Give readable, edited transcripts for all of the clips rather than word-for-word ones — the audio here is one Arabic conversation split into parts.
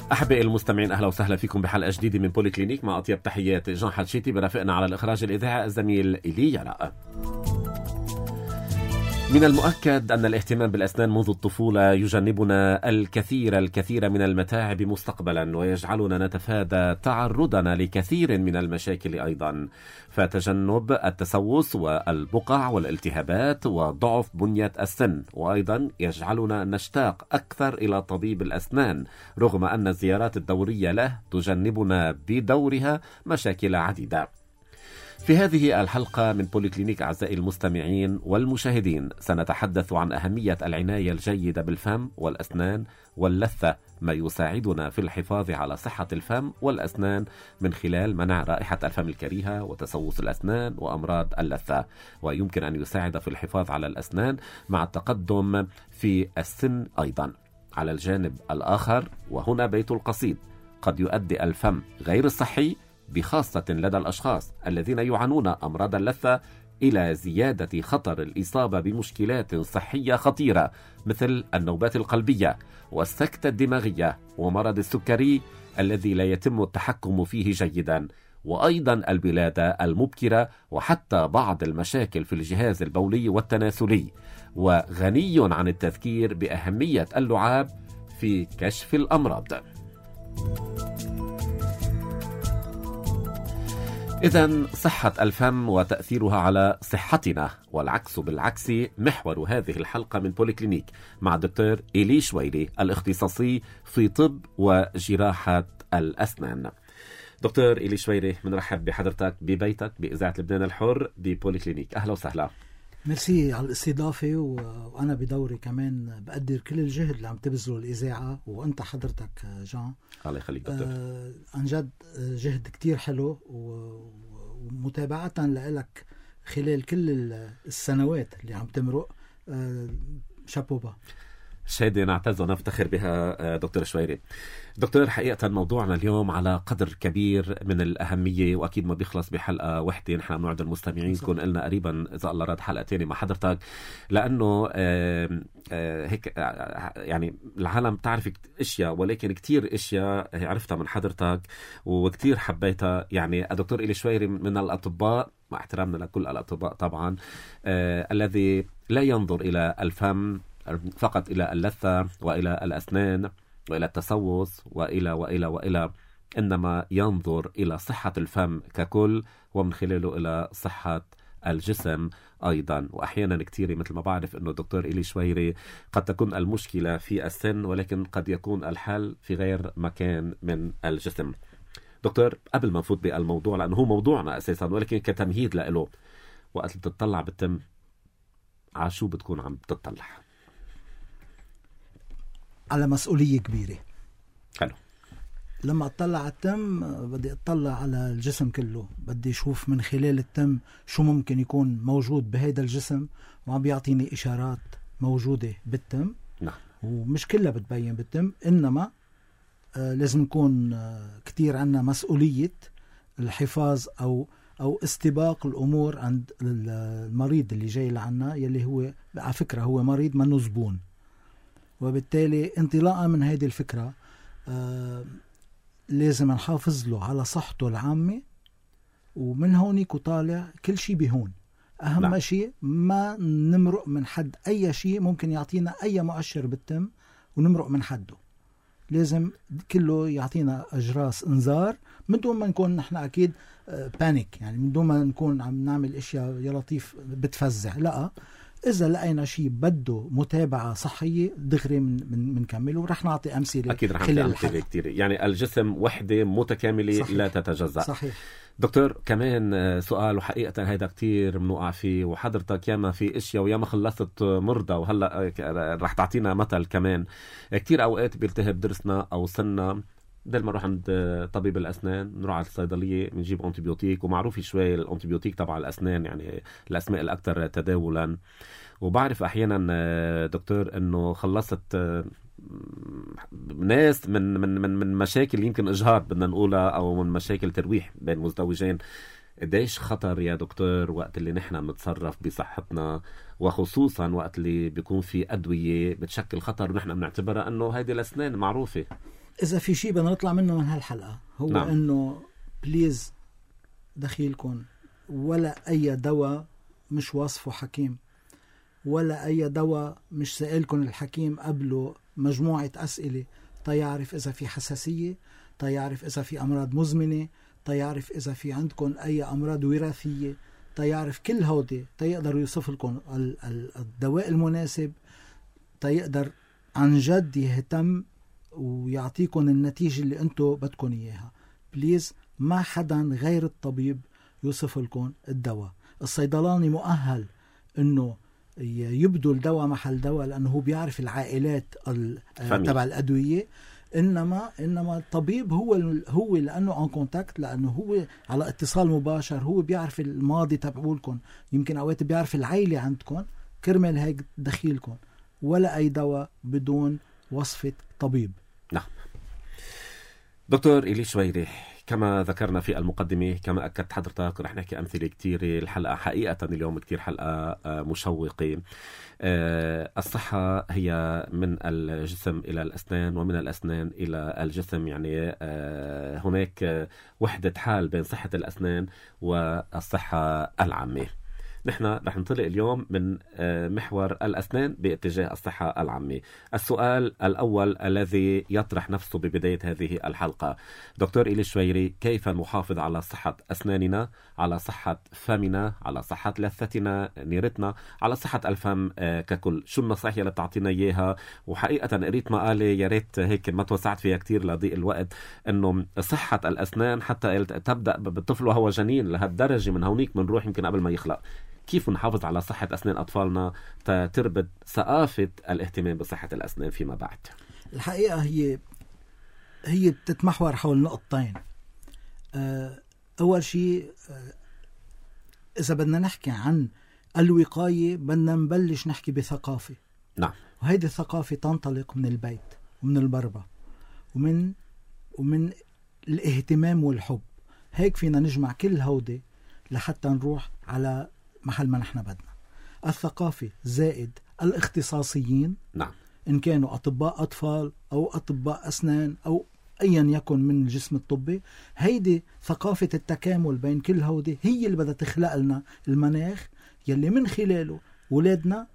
أحبائي المستمعين، أهلا وسهلا فيكم بحلقة جديدة من بولي كلينيك مع أطيب تحيات جان حتشيتي، برافقنا على الإخراج الإذاعي الزميل إيلي يلا. من المؤكد أن الاهتمام بالأسنان منذ الطفولة يجنبنا الكثير من المتاعب مستقبلا، ويجعلنا نتفادى تعرضنا لكثير من المشاكل أيضا. فتجنب التسوس والبقع والالتهابات وضعف بنية السن، وأيضا يجعلنا نشتاق أكثر إلى طبيب الأسنان، رغم أن الزيارات الدورية له تجنبنا بدورها مشاكل عديدة. في هذه الحلقة من بولي كلينيك أعزائي المستمعين والمشاهدين سنتحدث عن أهمية العناية الجيدة بالفم والأسنان واللثة، ما يساعدنا في الحفاظ على صحة الفم والأسنان من خلال منع رائحة الفم الكريهة وتسوس الأسنان وأمراض اللثة، ويمكن أن يساعد في الحفاظ على الأسنان مع التقدم في السن أيضا. على الجانب الآخر، وهنا بيت القصيد، قد يؤدي الفم غير الصحي بخاصة لدى الأشخاص الذين يعانون أمراض اللثة إلى زيادة خطر الإصابة بمشكلات صحية خطيرة مثل النوبات القلبية والسكتة الدماغية ومرض السكري الذي لا يتم التحكم فيه جيدا، وأيضا الولادة المبكرة، وحتى بعض المشاكل في الجهاز البولي والتناسلي. وغني عن التذكير بأهمية اللعاب في كشف الأمراض. إذن صحة الفم وتأثيرها على صحتنا، والعكس بالعكس، محور هذه الحلقة من بولي كلينيك مع الدكتور إيلي شويلي الاختصاصي في طب وجراحة الأسنان. دكتور إيلي شويلي، بنرحب بحضرتك ببيتك بإذاعة لبنان الحر ببولي كلينيك، أهلا وسهلا. ميرسي على الاستضافة، وأنا بدوري كمان بقدر كل الجهد اللي عم تبذله الإذاعة وأنت حضرتك جان. الله يخليك دكتور. عن جد جهد كتير حلو، ومتابعة لك خلال كل السنوات اللي عم تمرق، شابوبا. شهادة نعتز ونفتخر بها دكتور شويري. دكتور، حقيقة موضوعنا اليوم على قدر كبير من الأهمية، وأكيد ما بيخلص بحلقة واحدة. نحن بنوعد المستمعين تكون لنا قريبا إذا الله راد حلقة تانية مع حضرتك، لأنه هيك يعني العالم تعرف أشياء، ولكن كتير أشياء عرفتها من حضرتك وكتير حبيتها. يعني الدكتور إيلي شويري من الأطباء، مع احترامنا لكل الأطباء طبعا، الذي لا ينظر إلى الفم فقط، إلى اللثة وإلى الأسنان وإلى التسوس وإلى إنما ينظر إلى صحة الفم ككل، ومن خلاله إلى صحة الجسم أيضا. وأحيانا كتير مثل ما بعرف أنه دكتور إيلي شويري قد تكون المشكلة في السن، ولكن قد يكون الحل في غير مكان من الجسم. دكتور، قبل ما نفوت بالموضوع لأنه هو موضوعنا أساسا، ولكن كتمهيد له، وقت بتطلع بالتم عشو بتكون عم بتطلع؟ على مسؤولية كبيرة. حلو. لما اطلع على التم بدي اطلع على الجسم كله، بدي اشوف من خلال التم شو ممكن يكون موجود بهذا الجسم، وعم بيعطيني اشارات موجودة بالتم. نعم. ومش كلها بتبين بالتم، انما لازم نكون كتير عنا مسؤولية الحفاظ او استباق الامور عند المريض اللي جاي لعنا، يلي هو على فكرة هو مريض منه زبون. وبالتالي انطلاقا من هذه الفكرة لازم نحافظ له على صحته العامة، ومن هونيك وطالع كل شيء بهون. أهم شيء ما نمرق من حد أي شيء ممكن يعطينا أي مؤشر بالتم ونمرق من حده. لازم كله يعطينا أجراس انذار من دون ما نكون نحن أكيد بانيك، يعني من دون ما نكون عم نعمل إشياء يا لطيف بتفزع. لا، إذا لقينا شيء بده متابعة صحية دغري منكمل، ورح نعطي أمثلة. أكيد رح نعطي أمثلة كتير. يعني الجسم وحدة متكاملة. صحيح. لا تتجزأ. صحيح. دكتور، كمان سؤال، وحقيقة هيدا كتير منوقع فيه، وحضرتك ياما في اشياء وياما خلصت مرضى، وهلأ رح تعطينا مثل كمان. كتير أوقات بيلتهب درسنا أو سننا، بدل ما نروح عند طبيب الأسنان نروح على الصيدلية بنجيب أنتيبيوتيك، ومعروف شوي الأنتيبيوتيك تبع الأسنان يعني الأسماء الأكثر تداولا. وبعرف أحيانا دكتور أنه خلصت ناس من مشاكل يمكن إجهاض بدنا نقولها، أو من مشاكل ترويح بين مزدوجين. قديش خطر يا دكتور وقت اللي نحن بنتصرف بصحتنا، وخصوصا وقت اللي بيكون في أدوية بتشكل خطر ونحن بنعتبرها أنه هيدي الأسنان معروفة؟ إذا في شيء بدنا نطلع منه من هالحلقة هو نعم. إنه بليز دخيلكم ولا أي دواء مش وصفه حكيم، ولا أي دواء مش سائلكم الحكيم قبله مجموعة أسئلة تيعرف إذا في حساسية، تيعرف إذا في أمراض مزمنة، تيعرف إذا في عندكم أي أمراض وراثية، تيعرف كل هودي تيقدر يوصف لكم الدواء المناسب، تيقدر عن جد يهتم ويعطيكم النتيجة اللي أنتوا بدكم إياها. بليز ما حدا غير الطبيب يوصف لكم الدواء. الصيدلاني مؤهل إنه يبدل دواء محل دواء لأنه هو بيعرف العائلات تبع الأدوية، إنما الطبيب هو لأنه ان كونتاكت، لأنه هو على اتصال مباشر، هو بيعرف الماضي تبعولكم، يمكن أوقات بيعرف العائلة عندكم، كرمال هيك دخيلكم ولا أي دواء بدون وصفة طبيب. نعم. دكتور إيلي شويري، كما ذكرنا في المقدمة، كما أكدت حضرتك، رح نحكي أمثلة كتير. الحلقة حقيقة اليوم كتير حلقة مشوقة. الصحة هي من الجسم إلى الأسنان، ومن الأسنان إلى الجسم. يعني هناك وحدة حال بين صحة الأسنان والصحة العامة. نحن رح ننطلق اليوم من محور الأسنان باتجاه الصحة العامة. السؤال الأول الذي يطرح نفسه ببداية هذه الحلقة: دكتور إيلي شويري، كيف نحافظ على صحة أسناننا، على صحة فمنا، على صحة لثتنا، نيرتنا، على صحة الفم ككل؟ شو النصائح اللي بتعطينا إياها؟ وحقيقة قريت مقالة يا ريت هيك ما توسعت فيها كتير لضيق الوقت، إنه صحة الأسنان حتى تبدأ بالطفل وهو جنين، لهالدرجة من هونيك بنروح يمكن قبل ما يخلق. كيف نحافظ على صحة أسنان أطفالنا تربط ثقافة الاهتمام بصحة الأسنان فيما بعد؟ الحقيقة هي بتتمحور حول نقطتين. أول شيء، إذا بدنا نحكي عن الوقاية بدنا نبلش نحكي بثقافة. نعم. وهيدي الثقافة تنطلق من البيت ومن البربة ومن الاهتمام والحب. هيك فينا نجمع كل هودي لحتى نروح على محل ما نحن بدنا. الثقافة زائد الاختصاصيين. نعم. إن كانوا أطباء أطفال أو أطباء أسنان أو أيا يكن من الجسم الطبي، هيدي ثقافة التكامل بين كل هودي هي اللي بدها تخلق لنا المناخ يلي من خلاله ولادنا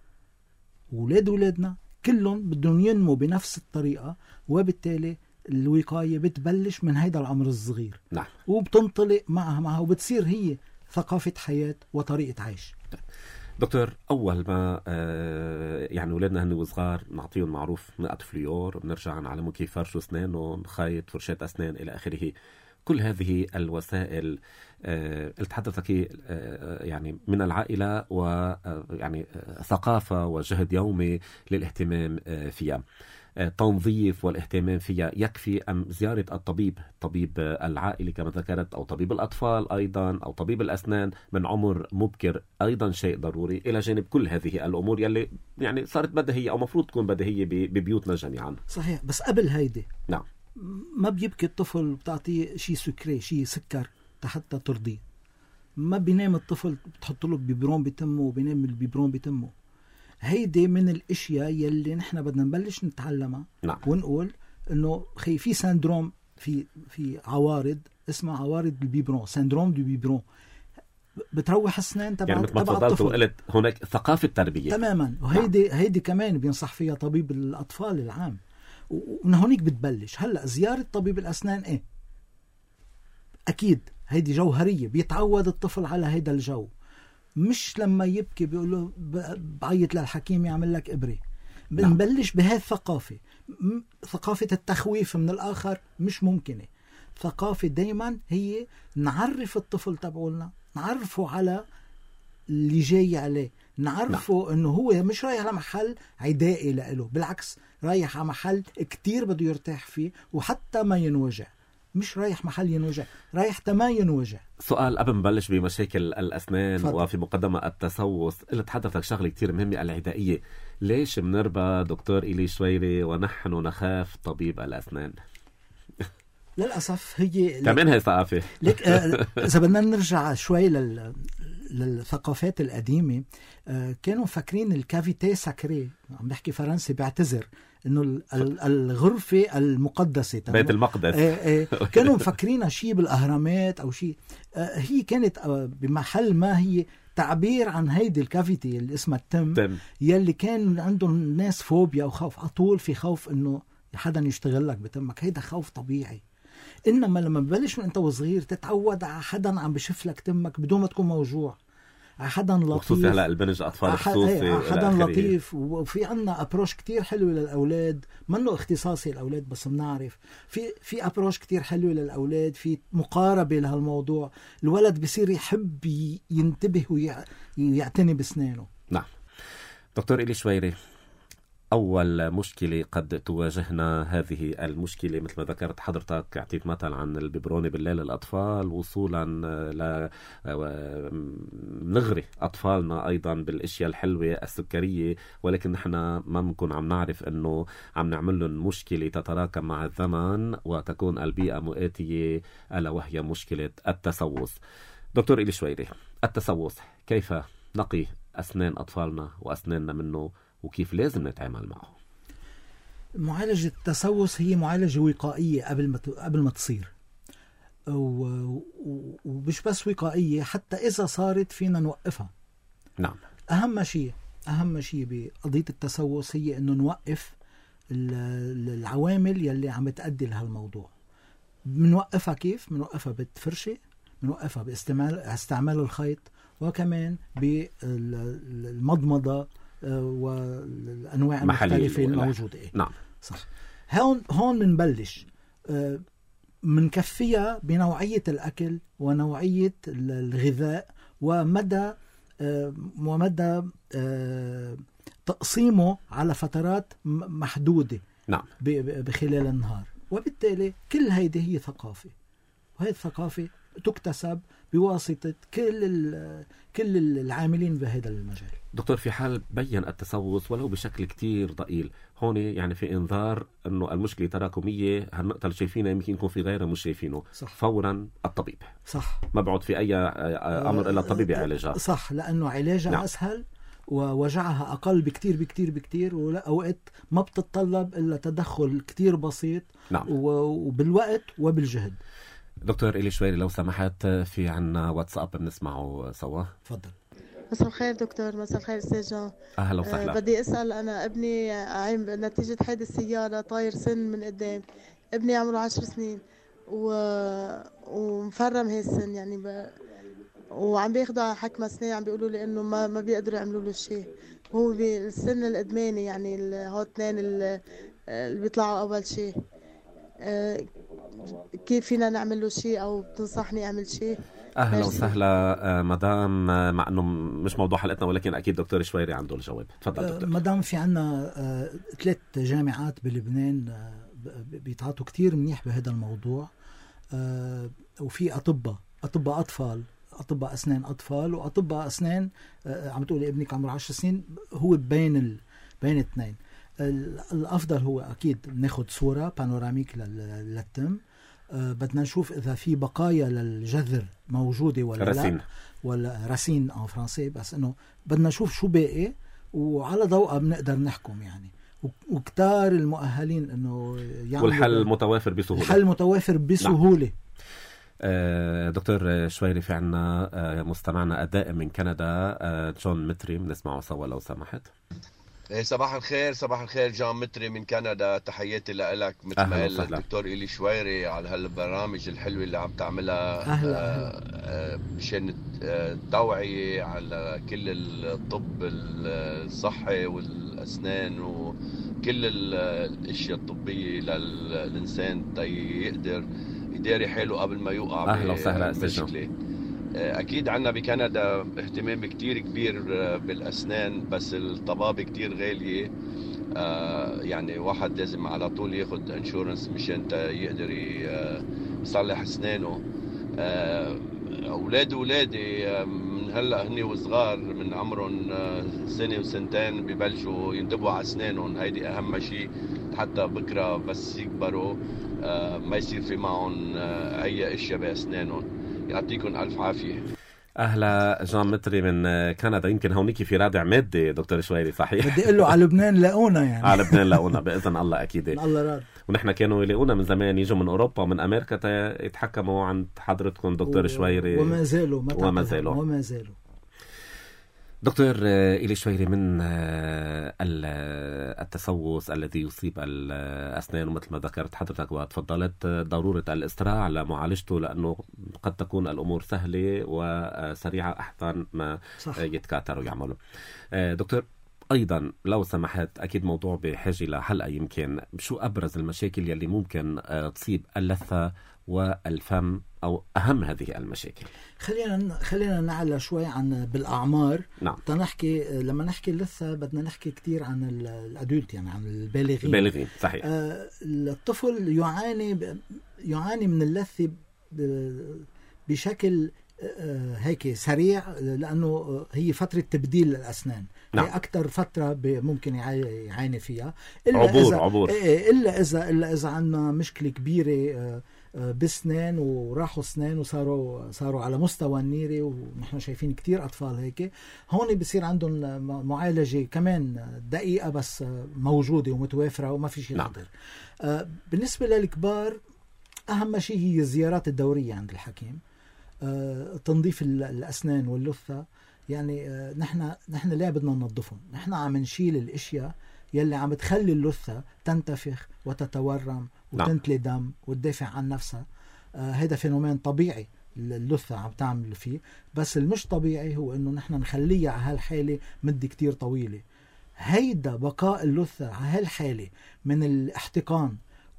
ولادنا كلهم بدهم ينمو بنفس الطريقة، وبالتالي الوقاية بتبلش من هيدا العمر الصغير. نعم. وبتنطلق معها وبتصير هي ثقافة حياة وطريقة عيش. دكتور، أول ما يعني ولادنا هن وصغار نعطيهم معروف نقط فليور، بنرجع نعلمهم كيف يفرشوا أسنانهم، خيط، فرشاة أسنان إلى آخره. كل هذه الوسائل قلت حضرتك يعني من العائلة، ويعني ثقافة وجهد يومي للاهتمام فيها. تنظيف والاهتمام فيها يكفي أم زيارة الطبيب العائلي كما ذكرت، أو طبيب الأطفال أيضا، أو طبيب الأسنان من عمر مبكر أيضا شيء ضروري، إلى جانب كل هذه الأمور يلي يعني صارت بديهية أو مفروض تكون بديهية ببيوتنا جميعا؟ صحيح. بس قبل هيدي نعم، ما بيبكي الطفل بتعطيه شيء سكري، شيء سكر حتى ترضيه. ما بينام الطفل بتحط له بيبرون بتمه وبينام البيبرون بتمه. هيدي من الاشياء يلي نحن بدنا نبلش نتعلمها. نعم. ونقول انه في سندروم، في عوارض اسمها عوارض البيبرون، سندروم دو بيبرون، بتروح اسنان تبع يعني مثل ما تفضلت وقلت هناك ثقافة تربية تماما. وهيدي كمان بينصح فيها طبيب الأطفال العام. ومن هونيك بتبلش. هلأ زيارة طبيب الأسنان أكيد هيدي جوهرية، بيتعود الطفل على هيدا الجو. مش لما يبكي بيقول له بعيط للحكيم يعمل لك إبرة. بنبلش بهذه الثقافة. ثقافة التخويف من الآخر مش ممكنة. ثقافة دايما هي نعرف الطفل تبعولنا، نعرفه على اللي جاي عليه، نعرفه انه هو مش رايح لمحل عدائي له، بالعكس رايح على محل كتير بده يرتاح فيه وحتى ما ينوجع. مش رايح محل ينوجع، رايح تما ينوجع. سؤال قبل ما نبلش بمشاكل الأسنان فضل. وفي مقدمة التسوس، قلت حضرتك شغلة كتير مهمة، العدائية. ليش بنربى دكتور إيلي شويري ونحن نخاف طبيب الأسنان؟ للأسف هي كمان هي ثقافة. لك إذا بدنا نرجع شوي للثقافات القديمة، كانوا فاكرين الكافيتي ساكري، عم بحكي فرنسي بعتذر، إنه الغرفة المقدسة، بيت المقدس. كانوا مفكرينها شيء بالأهرامات أو شيء. هي كانت بمحل ما هي تعبير عن هيدي الكافيتي اللي اسمها التم، يلي كان عندهم ناس فوبيا وخوف على طول، في خوف إنه حدا يشتغل لك بتمك. هيدا خوف طبيعي. إنما لما ببلش من أنت وصغير تتعود على حدا عم بشف لك تمك بدون ما تكون موجوع، على حدا لطيف، خصوصي هلا البنج أطفال خصوصي، حدا لطيف. وفي عنا أبروش كتير حلوة للأولاد، منه اختصاصي الأولاد بس بنعرف في أبروش كتير حلوة للأولاد، في مقاربة لهالموضوع. الولد بصير يحب ينتبه ويعتني بسنانه. نعم. دكتور إلي شويري، أول مشكلة قد تواجهنا هذه المشكلة مثل ما ذكرت حضرتك، اعطيت مثل عن الببروني بالليل الأطفال، وصولا نغري أطفالنا أيضا بالأشياء الحلوة السكرية، ولكن نحن ما بنكون عم نعرف أنه عم نعمل لهم مشكلة تتراكم مع الزمن وتكون البيئة مؤاتية، ألا وهي مشكلة التسوس. دكتور إلي شويري، التسوس كيف نقي أسنان أطفالنا وأسناننا منه، وكيف لازم نتعامل معه؟ معالجة التسوس هي معالجة وقائية قبل ما تصير، ومش بس وقائية، حتى إذا صارت فينا نوقفها. نعم. أهم شيء بقضية التسوس هي إنه نوقف العوامل يلي عم تؤدي لهالموضوع. بنوقفها كيف؟ بنوقفها بالفرشة، بنوقفها باستعمال الخيط، وكمان بالمضمضة والأنواع المختلفة الموجودة. نعم. صح. هون بنبلش منكفيها بنوعية الأكل ونوعية الغذاء ومدى تقسيمه على فترات محدودة. نعم. بخلال النهار. وبالتالي كل هيدي هي ثقافة، وهي الثقافة تكتسب بواسطة كل العاملين بهذا المجال. دكتور، في حال بين التسوس ولو بشكل كتير ضئيل، هون يعني في انذار انه المشكله تراكميه، هالنقطه اللي شايفينها يمكن يكون في غيرها مش شايفينه. صح. فورا الطبيب. صح. ما بعد في اي امر الا الطبيب يعالجها. صح، لانه علاجها نعم. اسهل ووجعها اقل بكتير، واوقات ما بتتطلب الا تدخل كتير بسيط. نعم. وبالوقت وبالجهد. دكتور إلي شويري، لو سمحت، في عنا واتساب بنسمعه سوا. تفضل. مساء الخير دكتور. مساء الخير استاذ جان. اهلا وسهلا. بدي اسال، انا ابني عم نتيجه حادث سياره طاير سن من قدام. ابني عمره 10 سنين ومفرم هي السن يعني وعم بياخدوا على حكم اسنان، عم بيقولوا لي انه ما بيقدروا يعملوا له شيء. هو بالسن الادماني يعني هو اثنين اللي بيطلعوا اول شيء. كيف فينا نعمل له شيء او بتنصحني اعمل شيء؟ اهلا وسهلا مدام، مع انه مش موضوع حلقتنا ولكن اكيد دكتور شويري عنده الجواب. تفضل دكتور. مدام، في عنا 3 جامعات بلبنان بيتعاطوا كتير منيح بهذا الموضوع، وفي اطباء اطفال، اطباء اسنان اطفال، واطباء اسنان. عم تقولي ابنك عمره 10 سنين، هو بين اثنين. الافضل هو اكيد ناخد صوره بانوراميك للتم. بدنا نشوف اذا في بقايا للجذر موجوده ولا رسين. لا، ولا راسين ان فرنسي، بس انه بدنا نشوف شو باقي، وعلى ضوءها بنقدر نحكم يعني. وكتار المؤهلين انه يعملوا، والحل متوافر بسهوله. الحل متوافر بسهوله. نعم. دكتور شويري، في عنا مستمعنا الدائم من كندا جون متري، بنسمعه سوا لو سمحت. صباح الخير جون متري من كندا. تحياتي لك مثل ما قال الدكتور إلي شويري على هالبرامج الحلوة اللي عم تعملها مشان التوعية على كل الطب الصحي والأسنان وكل الأشياء الطبية للإنسان يقدر يداري حاله قبل ما يوقع. أهلا وسهلا أستاذ. أكيد عنا بكندا اهتمام كتير كبير بالأسنان، بس الطبابة كتير غالية. يعني واحد لازم على طول ياخد انشورنس مشان يقدر يصلح أسنانه. أولادي من هلا هني وصغار من عمرهم سنة وسنتين ببلشوا ينتبهوا على أسنانهم. هيدي أهم شيء حتى بكرة بس يكبروا ما يصير في معهم أي أشياء بأسنانهم. يعطيكم ألف عافية. أهلا جان متري من كندا. يمكن هونيك في رادع مادي دكتور شويري، صحيح؟ بدي أقول له على لبنان لاقونا يعني. على لبنان لاقونا بإذن الله أكيد. الله راد. ونحن كانوا يلاقونا من زمان، يجوا من أوروبا ومن أمريكا يتحكموا عند حضرتكم دكتور شويري. وما زالوا دكتور إلي شويري، من التسوس الذي يصيب الأسنان، ومثل ما ذكرت حضرتك وتفضلت ضرورة الإسراع لمعالجته، لأنه قد تكون الأمور سهلة وسريعة أحسن ما يتكاثروا يعملوا. دكتور، أيضا لو سمحت، أكيد موضوع بحاجة لحلقة، يمكن شو أبرز المشاكل يلي ممكن تصيب اللثة والفم، أو أهم هذه المشاكل؟ خلينا نعلى شوي عن بالأعمار. نعم. تنحكي لما نحكي اللثة بدنا نحكي كتير عن الأدولت، يعني عن البالغين. صحيح. الطفل يعاني من اللثة بشكل هيك سريع، لأنه هي فترة تبديل الأسنان. نعم. هي أكتر فترة ممكن يعاني فيها، عبور. إلا إذا عندنا مشكلة كبيرة بسنان وراحوا سنان وصاروا على مستوى النيري، ونحن شايفين كتير أطفال هيك. هون بيصير عندهم معالجة كمان دقيقة بس موجودة ومتوافرة وما في شيء خطر. بالنسبة للكبار أهم شيء هي الزيارات الدورية عند الحكيم، تنظيف الأسنان واللثة. يعني نحن لا بدنا ننظفهم، نحن عم نشيل الاشياء يلي عم تخلي اللثة تنتفخ وتتورم وتنتلي دم وتدافع عن نفسها. هذا فينومين طبيعي اللثة عم تعمل فيه، بس المش طبيعي هو انه نحن نخليها على هالحالة مدة كتير طويلة. هيدا بقاء اللثة على هالحالة من الاحتقان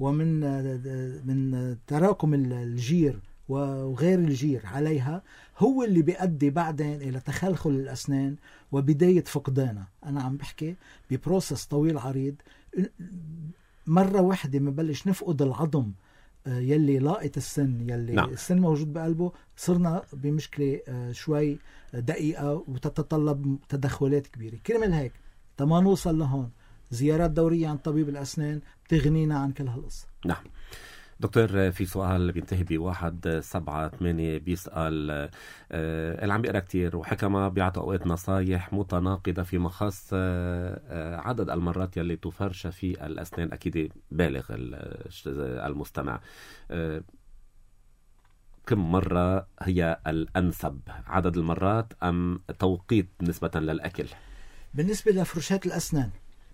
ومن تراكم الجير وغير الجير عليها هو اللي بيؤدي بعدين إلى تخلخل الأسنان وبداية فقدانها. أنا عم بحكي ببروسس طويل عريض. مرة واحدة مبلش نفقد العظم يلي لاقت السن، يلي نعم. السن موجود بقلبه، صرنا بمشكلة شوي دقيقة وتتطلب تدخلات كبيرة. كرمال هيك تما نوصل لهون زيارات دورية عن طبيب الأسنان بتغنينا عن كل هالقصة. نعم. دكتور، في سؤال بينتهي ب178 بيسأل، اللي عم بيقرأ كتير وحكما بيعطي أوقات نصايح متناقضة فيما خاص عدد المرات يلي تفرش في الأسنان. أكيد بالغ المستمع، كم مرة هي الأنسب، عدد المرات أم توقيت نسبة للأكل؟ بالنسبة لفرشات الأسنان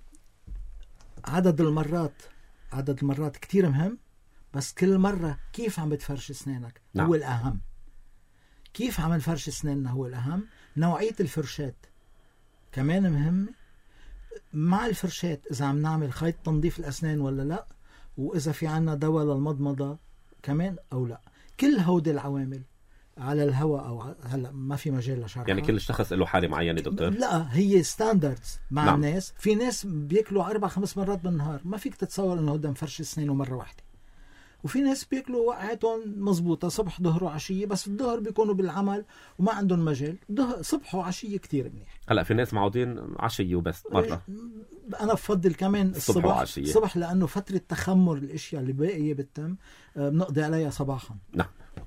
عدد المرات كتير مهم، بس كل مرة كيف عم بتفرش أسنانك نعم. هو الأهم. كيف عم نفرش أسناننا هو الأهم. نوعية الفرشات كمان مهمة. مع الفرشات إذا عم نعمل خيط تنظيف الأسنان ولا لا، وإذا في عنا دواء للمضمضة كمان أو لا. كل هودي العوامل على الهواء أو هلا ما في مجال لشرحها. يعني كل شخص له حالة معينة دكتور؟ لا، هي ستاندردز مع نعم. الناس. في ناس بياكلوا 4-5 مرات بالنهار، ما فيك تتصور إنه هذا مفرش أسنانه مرة واحدة. وفي ناس بياكلوا وقعتهم مزبوطة صبح ظهر وعشية، بس الظهر بيكونوا بالعمل وما عندهم مجال. صبح وعشية كتير منيح. هلا في ناس معودين عشية وبس مرة. أنا بفضل كمان الصبح لأنه فترة تخمر الأشياء اللي باقية بالتم بنقضي عليها صباحا. نعم.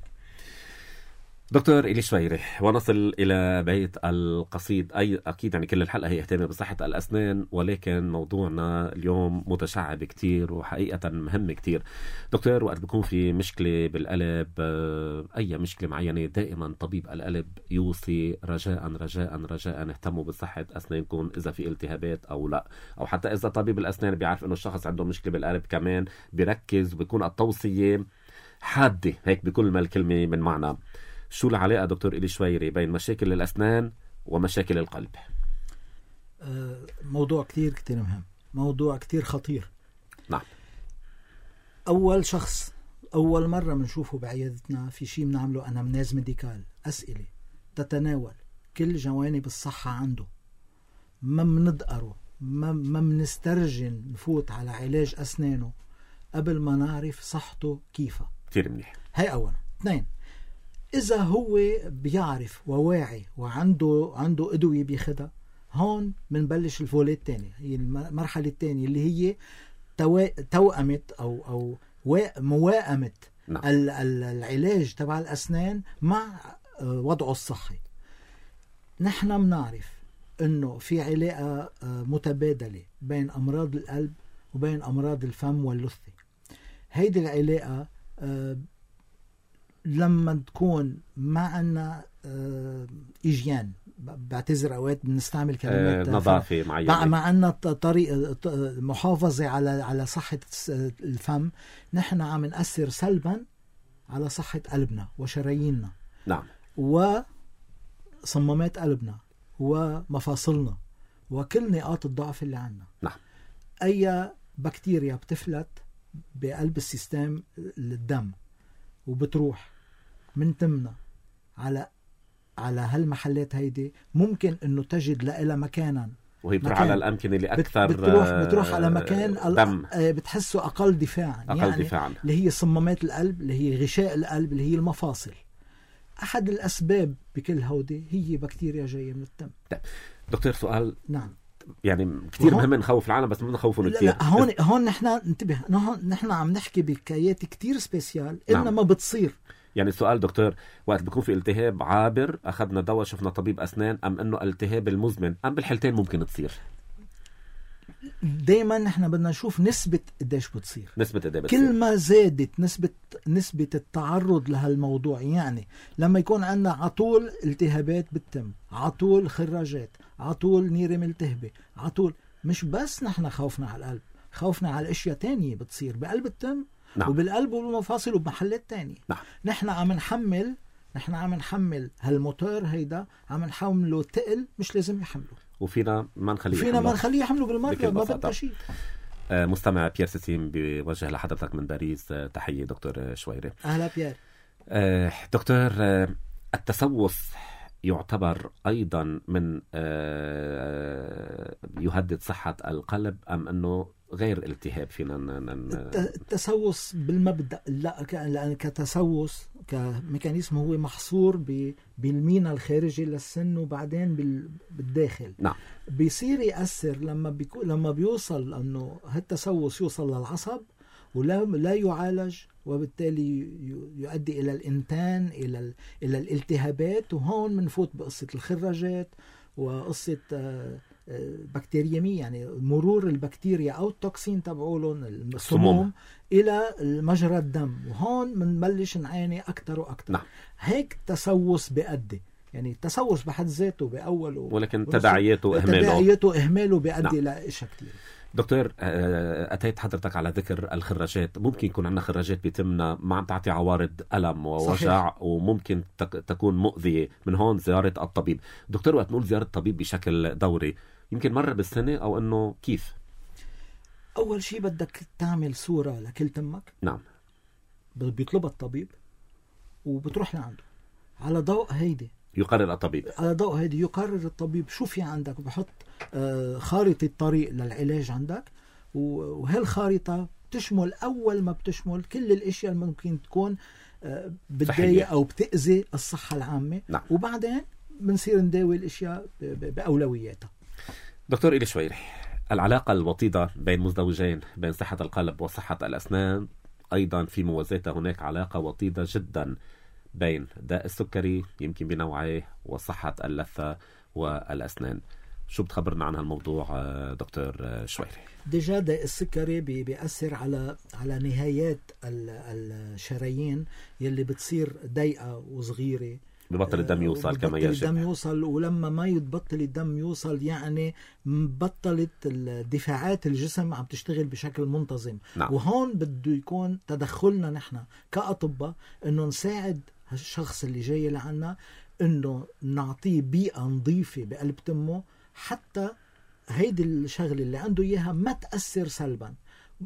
دكتور إلي شويري، ونصل إلى بيت القصيد. أكيد يعني كل الحلقة هي اهتمام بصحة الأسنان، ولكن موضوعنا اليوم متشعب كتير وحقيقة مهم كتير. دكتور، وقت بيكون في مشكلة بالقلب، أي مشكلة معينة، دائما طبيب القلب يوصي رجاء اهتموا بصحة أسنانكم، إذا في التهابات أو لا، أو حتى إذا طبيب الأسنان بيعرف إنه الشخص عنده مشكلة بالقلب كمان بيركز وبيكون التوصية حادة هيك بكل ما الكلمة من معنى. شو العلاقة دكتور إلي شويري بين مشاكل الأسنان ومشاكل القلب؟ موضوع كتير مهم، موضوع كتير خطير. نعم. أول مرة بنشوفه بعيادتنا في شيء بنعمله أنامنيز ميديكال، أسئلة تتناول كل جوانب الصحة عنده. ما بندقره، ما بنسترجن نفوت على علاج أسنانه قبل ما نعرف صحته كيفها. كتير منيح. هاي أولا. 2، إذا هو بيعرف وواعي وعنده أدوية بياخدها، هون بنبلش الفولة الثانية، هي المرحلة الثانية اللي هي توأمة أو موائمة العلاج تبع الأسنان مع وضعه الصحي. نحن بنعرف إنه في علاقة متبادلة بين أمراض القلب وبين أمراض الفم واللثة. هيدي العلاقة لما تكون ما عنا إجيان، بعتذر أوقات بنستعمل كلمات نظافة معينة، ما عنا طريقة محافظة على صحة الفم، نحن عم نأثر سلبا على صحة قلبنا وشراييننا. نعم. وصمامات قلبنا ومفاصلنا وكل نقاط الضعف اللي عنا. نعم. أي بكتيريا بتفلت بقلب السيستم الدم وبتروح من تمنا على هالمحلات هيدي، ممكن انه تجد لها مكانا، وهي بتروح على الامكنه اللي اكثر بتروح على مكان دم بتحسه اقل دفاعا، يعني اللي هي صمامات القلب، اللي هي غشاء القلب، اللي هي المفاصل. احد الاسباب بكل هودي هي بكتيريا جايه من الدم. دكتور سؤال. نعم. يعني كثير مهم نخوف العالم، بس ما نخوفهم كثير. لا هون نحن انتبه، نحن عم نحكي بحكايات كتير سبيسيال انما نعم. بتصير. يعني السؤال دكتور، وقت بيكون في التهاب عابر اخذنا دواء شفنا طبيب اسنان، ام انه التهاب المزمن، ام بالحالتين ممكن تصير؟ دايما نحن بدنا نشوف نسبة قديش بتصير. نسبة قديش كل ما زادت نسبة التعرض لهالموضوع، يعني لما يكون عندنا عطول التهابات بالتم، عطول خراجات، عطول نيرة ملتهبة، عطول، مش بس نحن خوفنا على القلب، خوفنا على اشياء تانية بتصير بقلب التم. نعم. وبالقلب والمفاصل وبمحلات تانية. نعم. نحن عم نحمل هالموتور هيدا، عم نحمله تقل مش لازم يحمله، وفينا ما نخليه يحمله بالمرة، ما بدنا شيء. مستمع بيير سيسيم بيوجه لحضرتك من باريس تحية دكتور شويري. أهلا بيير. دكتور، التسوس يعتبر أيضا من يهدد صحة القلب، أم أنه غير التهاب فينا التسوس بالمبدأ لا، لأن كتسوس كميكانيزم هو محصور بالمينا الخارجي للسن وبعدين بالداخل. نعم. بيصير يأثر لما بيوصل أنه هالتسوس يوصل للعصب ولا يعالج، وبالتالي يؤدي إلى الإنتان، إلى الالتهابات. وهون منفوت بقصة الخراجات وقصة بكتيريمية، يعني مرور البكتيريا أو التوكسين تبعولهم السموم إلى مجرى الدم، وهون منبلش نعاني أكتر وأكتر. نعم. هيك تسوس بيؤدي، يعني التسوس بحد ذاته بأول ولكن تداعياته إهماله بيؤدي لأشياء كتير. دكتور، أتيت حضرتك على ذكر الخراجات. ممكن يكون عندنا خراجات بيتمنا ما عم تعطي عوارض ألم ووجع. صحيح. وممكن تكون مؤذية. من هون زيارة الطبيب. دكتور، وقت نقول زيارة الطبيب بشكل دوري، يمكن مرة بالسنة أو أنه كيف؟ أول شيء بدك تعمل صورة لكل تمك. نعم. بيطلبها الطبيب وبتروح لعنده على ضوء هيدي. يقرر الطبيب. على ضوء هيدي يقرر الطبيب شو في عندك، بحط خارطة طريق للعلاج عندك، وهالخارطة تشمل أول ما بتشمل كل الأشياء اللي ممكن تكون بتضايق أو بتأذي الصحة العامة. نعم. وبعدين بنصير نداوي الأشياء بأولوياتها. دكتور إلي شويري، العلاقة الوطيدة بين مزدوجين، بين صحة القلب وصحة الأسنان، أيضا في موازاتها هناك علاقة وطيدة جدا بين داء السكري يمكن بنوعيه وصحة اللثة والأسنان. شو بتخبرنا عن هالموضوع دكتور شويري؟ ديجا داء السكري بيأثر على نهايات الشرايين يلي بتصير ضيقة وصغيرة، ببطل الدم يوصل كما يجب. الدم يوصل، ولما ما يتبطل الدم يوصل يعني بطلت الدفاعات الجسم عم تشتغل بشكل منتظم. نعم. وهون بده يكون تدخلنا نحن كأطباء انه نساعد هالشخص اللي جاي لعنا، انه نعطيه بيئة نظيفة بقلب تمه حتى هيدي الشغلة اللي عنده اياها ما تأثر سلبا.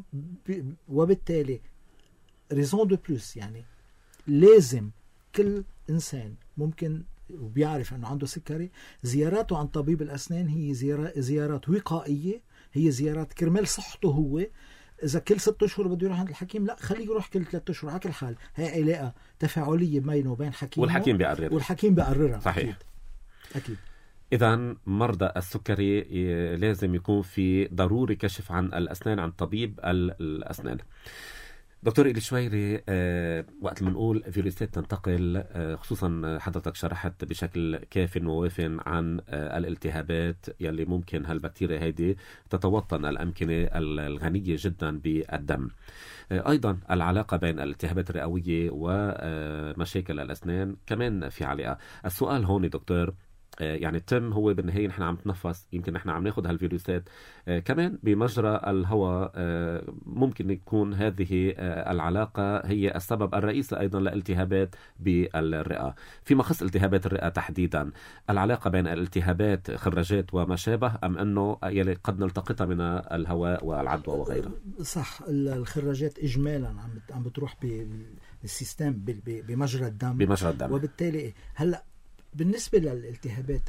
وبالتالي ريزون دو بلوس، يعني لازم كل إنسان ممكن وبيعرف أنه عنده سكري زياراته عن طبيب الأسنان هي زيارات وقائية، هي زيارات كرمال صحته هو، إذا كل 6 أشهر بده يروح عند الحكيم، لا خليه يروح كل 3 أشهر. على كل حال هي علاقة تفاعلية بينه وبين حكيمه، والحكيم بيقررها. صحيح. أكيد. إذا مرضى السكري لازم يكون في ضروري كشف عن الأسنان عن طبيب الأسنان. دكتور إلي شويري، وقت ما نقول فيروسات تنتقل، خصوصا حضرتك شرحت بشكل كاف ووافٍ عن الالتهابات يلي ممكن هالبكتيريا هيدي تتوطن الأمكنة الغنية جدا بالدم. أيضا العلاقة بين الالتهابات الرئوية ومشاكل الأسنان كمان في علاقة. السؤال هون دكتور، يعني التم هو بالنهاية نحن عم نتنفس، يمكن نحن عم ناخد هالفيروسات كمان بمجرى الهواء. ممكن يكون هذه العلاقة هي السبب الرئيسي أيضا لالتهابات بالرئة. فيما خص التهابات الرئة تحديدا، العلاقة بين الالتهابات خراجات وما شابه، أم أنه يلي قد نلتقطها من الهواء والعدوى وغيرها؟ صح، الخراجات إجمالا عم بتروح بالسيستم بمجرى الدم. وبالتالي هلأ بالنسبة للالتهابات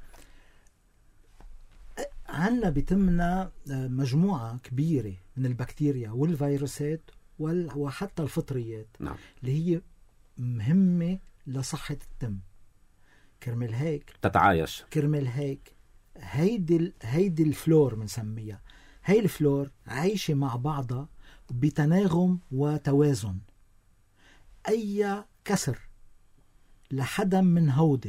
عنا بتمنا مجموعة كبيرة من البكتيريا والفيروسات وحتى الفطريات. نعم. اللي هي مهمة لصحة التم. كرمال هيك تتعايش. كرمال هيك هيدي الفلور بنسميها. هاي الفلور عايشة مع بعضها بتناغم وتوازن. أي كسر لحدا من هودي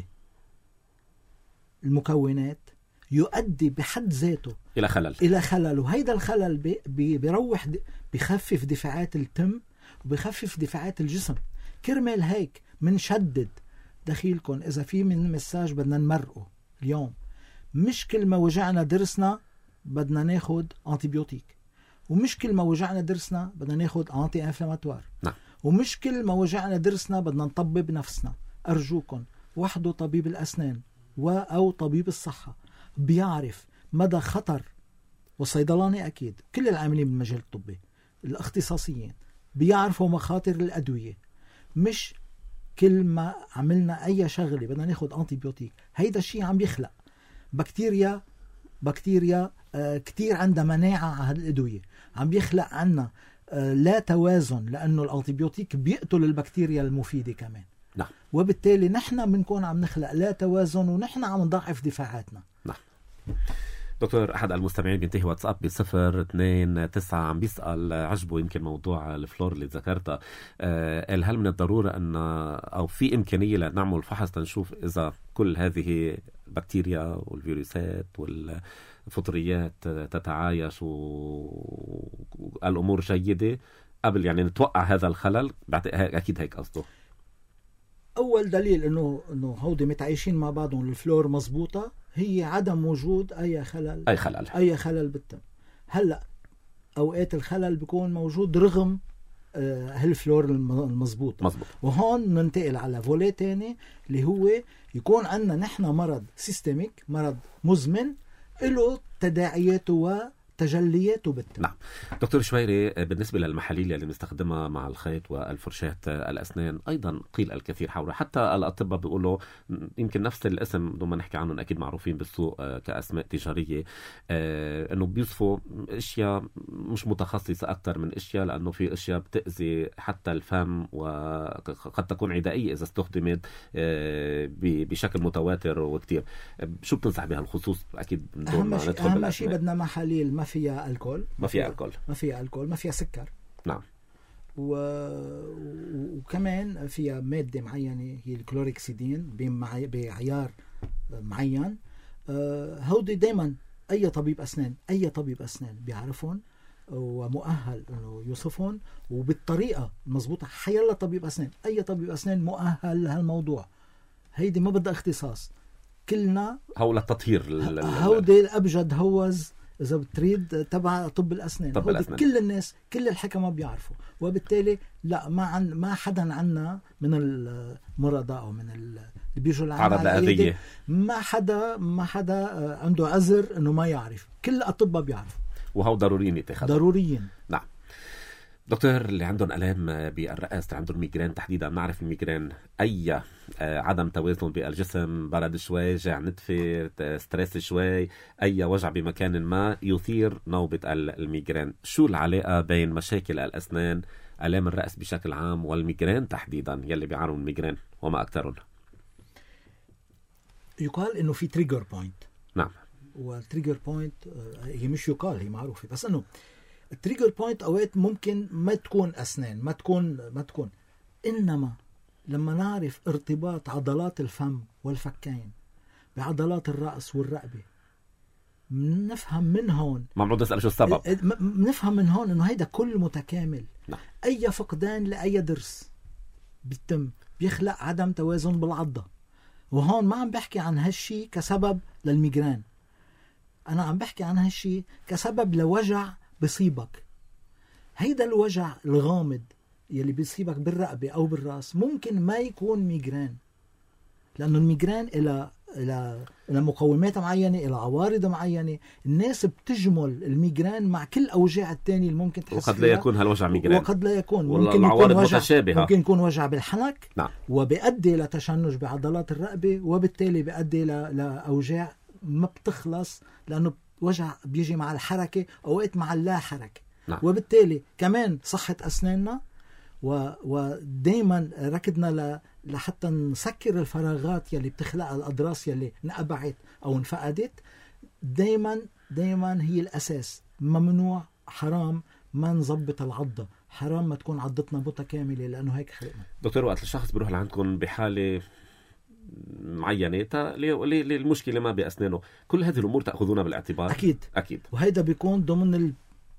المكونات يؤدي بحد ذاته إلى خلل. وهيدا الخلل بيروح بيخفف دفاعات التم وبيخفف دفاعات الجسم. كرمال هيك منشدد دخيلكم إذا في من مساج بدنا نمرقه اليوم، مش كل ما وجعنا درسنا بدنا ناخد أنتيبيوتيك، ومش كل ما وجعنا درسنا بدنا ناخد أنتي انفلاماتوار، ومش كل ما وجعنا درسنا بدنا نطبب نفسنا. أرجوكم وحدوا طبيب الأسنان أو طبيب الصحة بيعرف مدى خطر، والصيدلاني أكيد، كل العاملين بالمجال الطبي الاختصاصيين بيعرفوا مخاطر الأدوية. مش كل ما عملنا أي شغلة بدنا ناخد أنتيبيوتيك. هيدا الشيء عم يخلق بكتيريا كتير عندها مناعة على الأدوية، عم بيخلق عنا لا توازن، لأنه الأنتيبيوتيك بيقتل البكتيريا المفيدة كمان. نعم. وبالتالي نحن بنكون عم نخلق لا توازن ونحن عم نضعف دفاعاتنا. نعم. دكتور، أحد المستمعين بينتهي واتساب ب029 عم بيسأل، عجبه يمكن موضوع الفلور اللي ذكرتها، هل من الضرورة أن أو في إمكانية لنعمل فحص تنشوف إذا كل هذه البكتيريا والفيروسات والفطريات تتعايش والأمور جيدة قبل يعني نتوقع هذا الخلل؟ أكيد هيك قصده. أول دليل إنه هودي متعايشين مع بعضهم، الفلور مزبوطة، هي عدم وجود أي خلل بالتم. هلأ أوقات الخلل بيكون موجود رغم هالفلور المزبوطة. وهون ننتقل على فولي تاني اللي هو يكون عندنا نحن مرض سيستميك، مرض مزمن له تداعياته وتجلياته بالتم. نعم. دكتور شويري، بالنسبة للمحاليل اللي بنستخدمها مع الخيط والفرشاة الأسنان أيضا قيل الكثير حولها، حتى الأطباء بيقولوا يمكن نفس الاسم بدون ما نحكي عنهم، أكيد معروفين بالسوق كأسماء تجارية، أنه بيوصفوا أشياء مش متخصصة أكتر من أشياء، لأنه في أشياء بتأذي حتى الفم وقد تكون عدائية إذا استخدمت بشكل متواتر وكتير. شو بتنصح بهالخصوص؟ أكيد أهم شيء بدنا محاليل ما فيها الكول، ما فيها سكر. نعم. وكمان فيها مادة معينة هي الكلوريكسيدين بعيار معين. هودي دايما أي طبيب أسنان بيعرفون ومؤهل إنه يوصفون وبالطريقة المضبوطة. حيلا طبيب أسنان، أي طبيب أسنان مؤهل لهالموضوع. هيدي ما بدها اختصاص، كلنا هو التطهير. هودي الأبجد هوز إذا بتريد تبع طب الأسنان. كل الناس كل الحكمة بيعرفوا، وبالتالي لا ما حدا عنا من المرضى أو من اللي بيجوا العيادة ما حدا عنده عذر إنه ما يعرف. كل الأطباء بيعرفوا، وهو ضروريين يتخذوا. ضروريين. نعم. دكتور، اللي عندهم ألام بالرأس، عندهم ميجرين تحديدا، نعرف الميجرين أي عدم توازن بالجسم، برد شوي، جاع نتفة، ستريس شوي، أي وجع بمكان ما يثير نوبة الميجرين. شو العلاقة بين مشاكل الأسنان، ألام الرأس بشكل عام، والميجرين تحديدا يلي بيعانوا من الميجرين وما أكثرهم؟ يقال إنه في تريجر بوينت. نعم. والتريجر بوينت هي مش يقال، هي معروفة، بس إنه التريجر بوينت أوقات ممكن ما تكون أسنان، ما تكون إنما لما نعرف ارتباط عضلات الفم والفكين بعضلات الرأس والرقبة، نفهم من هون، ما بدي أسأل شو السبب، نفهم من هون إنه هيدا كل متكامل. نعم. أي فقدان لأي ضرس بيتم بيخلق عدم توازن بالعضة. وهون ما عم بحكي عن هالشي كسبب للميجرين، أنا عم بحكي عن هالشي كسبب لوجع بيصيبك. هيدا الوجع الغامض يلي بيصيبك بالرقبة أو بالرأس ممكن ما يكون ميجرين، لأنه الميجرين إلى مقومات معينة، إلى عوارض معينة. الناس بتجمل الميجرين مع كل أوجاع التاني اللي ممكن تحس وقد لا يكون هالوجع ميجرين، وقد لا يكون، ممكن يكون وجع متشابهة، ممكن يكون وجع بالحنك. نعم. وبيؤدي لتشنج بعضلات الرقبة، وبالتالي بيؤدي لأوجاع ما بتخلص، لأنه وجع بيجي مع الحركة أوقات مع اللا حركة. نعم. وبالتالي كمان صحة أسناننا، ودايما ركضنا لحتى نسكر الفراغات يلي بتخلق الأضراس يلي انقبعت أو انفقدت. دايما هي الأساس. ممنوع، حرام ما نظبط العضة، حرام ما تكون عضتنا متكاملة، لأنه هيك خلقنا. دكتور، وقت الشخص بيروح لعندكم بحالة معينة للمشكلة ما بأسنانه، كل هذه الأمور تأخذونها بالاعتبار؟ أكيد. وهيدا بيكون ضمن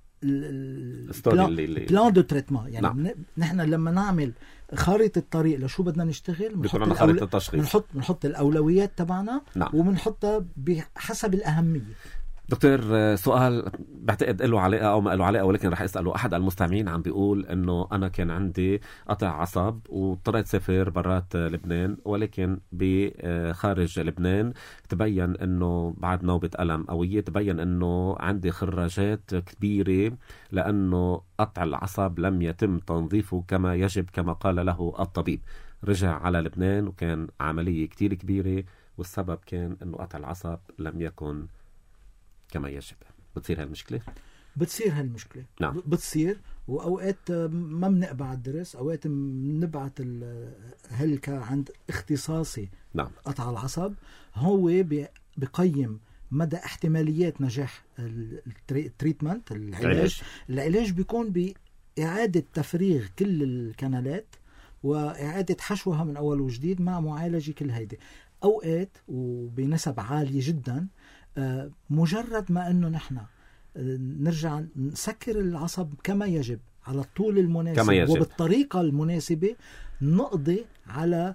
بلان دو تريتمون. يعني نعم. نحن لما نعمل خارطة الطريق لشو بدنا نشتغل، بنحط الأولويات تبعنا. نعم. وبنحطها بحسب الأهمية. دكتور، سؤال بعتقد له علاقة أو ما له علاقة، ولكن رح أسأله. أحد المستمعين عم بيقول أنه أنا كان عندي قطع عصب واضطريت سافر برات لبنان، ولكن بخارج لبنان تبين أنه بعد نوبة ألم قوية تبين أنه عندي خراجات كبيرة، لأنه قطع العصب لم يتم تنظيفه كما يجب كما قال له الطبيب. رجع على لبنان وكان عملية كتير كبيرة، والسبب كان أنه قطع العصب لم يكن كما يجب. بتصير هالمشكلة. نعم. بتصير. وأوقات ما بنقبع الدرس، أوقات بنبعت هلكة عند اختصاصي. نعم. قطع العصب هو بقيم مدى احتماليات نجاح التريتمنت، العلاج بيكون بإعادة تفريغ كل الكنالات وإعادة حشوها من أول وجديد مع معالجة كل هيدي. أوقات وبنسب عالية جدا مجرد ما أنه نحن نرجع نسكر العصب كما يجب على الطول المناسب وبالطريقة المناسبة، نقضي على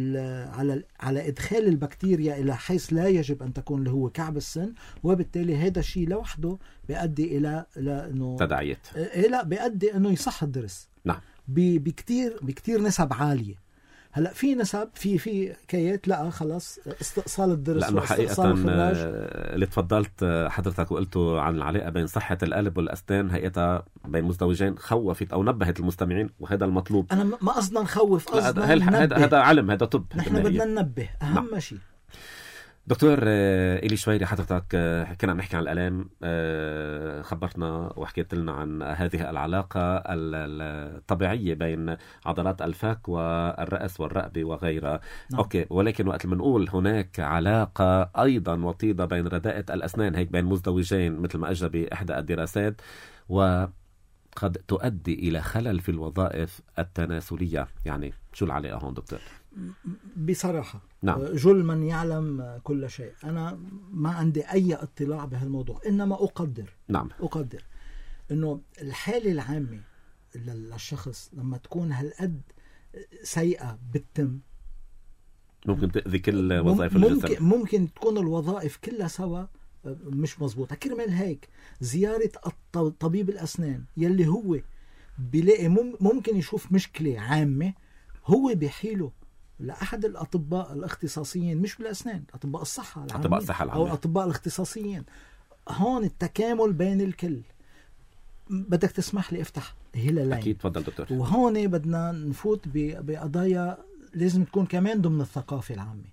إدخال البكتيريا إلى حيث لا يجب أن تكون، اللي هو كعب السن. وبالتالي هذا الشيء لوحده بيؤدي إلى إنه تداعيات، لا بيؤدي إنه يصح الضرس. نعم. بكتير نسب عالية. هلا في نسب في حكايات لا خلاص استئصال الضرس، لأنه حقيقة اللي تفضلت حضرتك وقلتوا عن العلاقة بين صحة القلب والأسنان، حقيقة بين مزدوجين خوفت أو نبهت المستمعين، وهذا المطلوب. أنا ما قصدنا نخوف، قصدنا هذا علم، هذا طب. نحن بدنا ننبه أهم شيء. دكتور إلي شويري، حضرتك كنا نحكي عن الألام، خبرتنا وحكيت لنا عن هذه العلاقة الطبيعية بين عضلات الفك والرأس والرقبة وغيرها. نعم. أوكي، ولكن وقت ما نقول هناك علاقة أيضا وطيدة بين رداءة الأسنان، هيك بين مزدوجين مثل ما أجرى بإحدى الدراسات، وقد تؤدي إلى خلل في الوظائف التناسلية، يعني شو العلاقة هون دكتور؟ بصراحة نعم. جل من يعلم كل شيء، أنا ما عندي أي اطلاع بهالموضوع، إنما أقدر. نعم. أقدر إنه الحالة العامة للشخص لما تكون هالقد سيئة بالتم ممكن تأذي كل وظائف الجسم. ممكن تكون الوظائف كلها سوا مش مزبوطة. كرمال هيك زيارة طبيب الأسنان يلي هو بيلاقي ممكن يشوف مشكلة عامة، هو بيحيله لأحد الأطباء الاختصاصيين، مش بالأسنان، أطباء الصحة العامة أو الأطباء الاختصاصيين. هون التكامل بين الكل. بدك تسمح لي افتح هلالين. اكيد تفضل دكتور. وهون بدنا نفوت بقضايا لازم تكون كمان ضمن الثقافة العامة.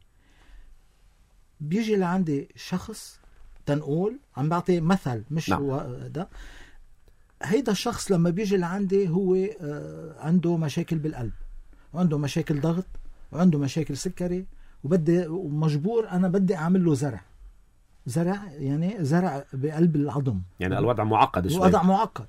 بيجي لعندي شخص، تنقول عم بعطي مثل مش نعم. هو ده، هيدا الشخص لما بيجي لعندي هو عنده مشاكل بالقلب، وعنده مشاكل ضغط، وعنده مشاكل سكري، ومجبور أنا بدي أعمل له زرع يعني زرع بقلب العظم. يعني الوضع معقد شوي. الوضع معقد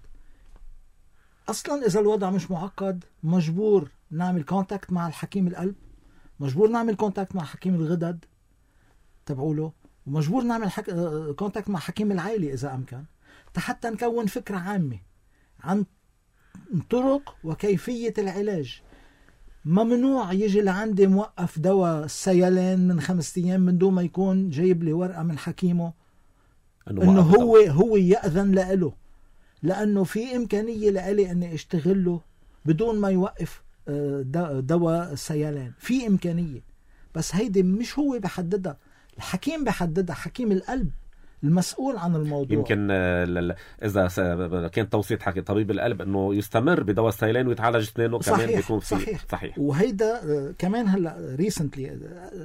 أصلا. إذا الوضع مش معقد مجبور نعمل كونتاكت مع الحكيم القلب، مجبور نعمل كونتاكت مع حكيم الغدد تبعوله، ومجبور نعمل كونتاكت مع حكيم العائلة إذا أمكن، حتى نكون فكرة عامة عن طرق وكيفية العلاج. ممنوع يجي لعندي موقف دواء السيلان من 5 أيام من دون ما يكون جايب لي ورقة من حكيمه إنه هو يأذن له، لأنه في إمكانية لألي أني أشتغل له بدون ما يوقف دواء السيلان. في إمكانية، بس هيدي مش هو بحددها، الحكيم بحددها، حكيم القلب المسؤول عن الموضوع. يمكن إذا كان توصية حكي طبيب القلب أنه يستمر بدواء السيلان ويتعالج أسنانه كمان بيكون فيه. صحيح. وهيدا كمان هلا ريسنتلي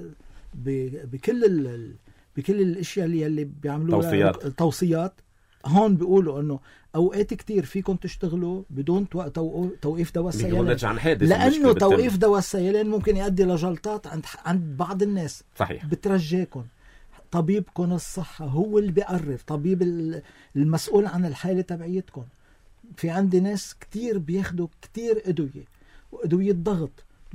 بكل الاشياء اللي بيعملوا توصيات هون بيقولوا انه اوقات كتير فيكم تشتغلوا بدون توقيف دواء السيلان، لانه توقيف دواء السيلان ممكن يؤدي لجلطات عند بعض الناس. صحيح. بترجاكم طبيبكم الصحة هو اللي بيقرر، طبيب المسؤول عن الحالة تبعيتكم. في عندي ناس كتير بياخدوا كتير أدوية ضغط،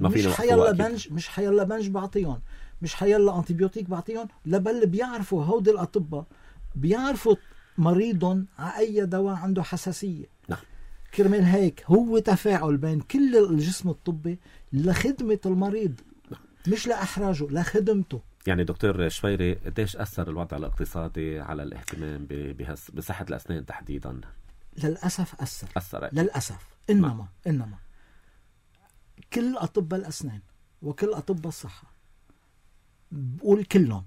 مش حيلا بنج بعطيهم، مش حيلا أنتيبيوتيك بعطيهم، بل بيعرفوا هودي الأطباء بيعرفوا مريضهم على أي دواء عنده حساسية. نعم. كرمال هيك هو تفاعل بين كل الجسم الطبي لخدمة المريض، مش لأحراجه، لخدمته. يعني دكتور شويري، قديش أثر الوضع الاقتصادي على الاهتمام بصحة الأسنان تحديدا؟ للأسف أثر. أكيد. للأسف. إنما كل أطباء الأسنان وكل أطباء الصحة، بقول كلهم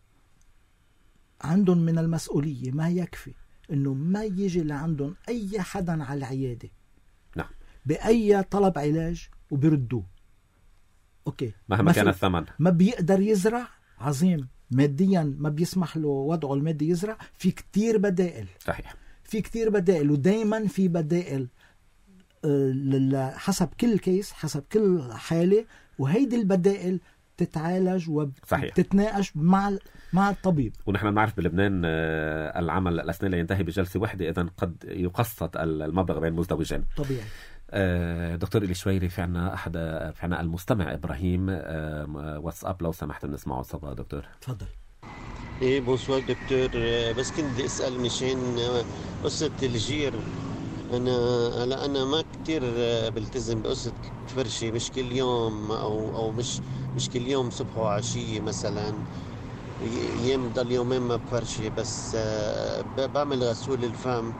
عندهم من المسؤولية ما يكفي إنه ما يجي لعندهم أي حدا على العيادة. نعم. بأي طلب علاج وبيردوه. أوكي. مهما كان الثمن. ما بيقدر يزرع، عظيم، ماديا ما بيسمح له وضعه المادي يزرع، في كتير بدائل. صحيح. في كتير بدائل، ودايما في بدائل حسب كل كيس، حسب كل حالة، وهيدي البدائل تتعالج وتتناقش مع الطبيب. ونحن نعرف بلبنان العمل الأسنان لا ينتهي بجلسة واحدة، إذن قد يقسط المبلغ بين مزدوجين. طبيعي. دكتور إلي شويري، في عنا المستمع إبراهيم واتساب، لو سمحت نسمعه صبا دكتور. تفضل. ايه بونسوار دكتور، بس كنت بدي اسال مشان قصه الجير. انا ما كتير بلتزم بقصه فرشي، مش كل يوم او مش كل يوم صبح وعشيه، مثلا ايام ضل يومين ما بفرشي، بس بعمل غسول الفم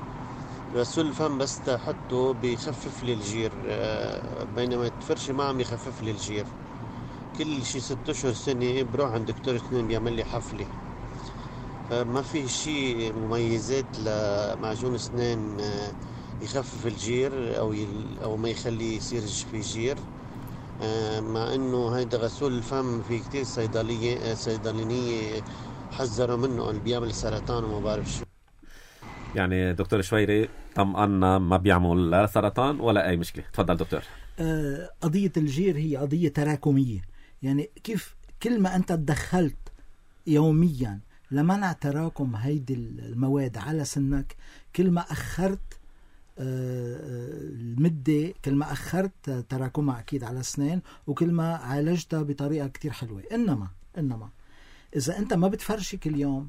بس تحطه بيخفف لي الجير، بينما الفرشة ما عم يخفف لي الجير. كل شي 6 أشهر سنة بروح عند دكتور اسنان بيعمل لي حفلة. ما في شي مميزات لمعجون اسنان يخفف الجير او ما يخلي يصير في جير، مع انه هيدا غسول الفم في كتير صيدلانية حذروا منه اللي بيعمل سرطان وما بعرف شو. يعني دكتور شويري طمأنا ما بيعمل لا سرطان ولا أي مشكلة. تفضل دكتور. قضية الجير هي قضية تراكمية، يعني كيف كل ما أنت تدخلت يوميا لمنع تراكم هيدي المواد على سنك، كل ما أخرت المدة، كل ما أخرت تراكمها أكيد على الأسنان، وكل ما عالجتها بطريقة كتير حلوة. إنما إذا أنت ما بتفرشي كل يوم،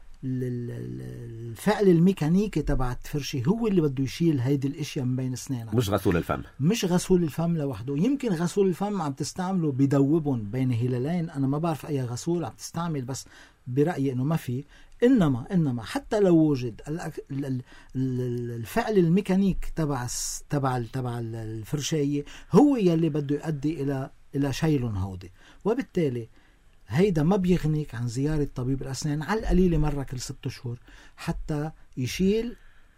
الفعل الميكانيكي تبع الفرشة هو اللي بده يشيل هيدي الاشياء من بين اسنانك، مش غسول الفم لوحده. يمكن غسول الفم عم تستعمله بدوبهم بين هلالين، انا ما بعرف اي غسول عم تستعمل، بس برأيي انه ما في. انما حتى لو وجد الفعل الميكانيك تبع الفرشاية هو يلي بده يؤدي الى شيلهم هودي، وبالتالي هيدا ما بيغنيك عن زيارة طبيب الأسنان على القليلة مرة كل 6 أشهر حتى يشيل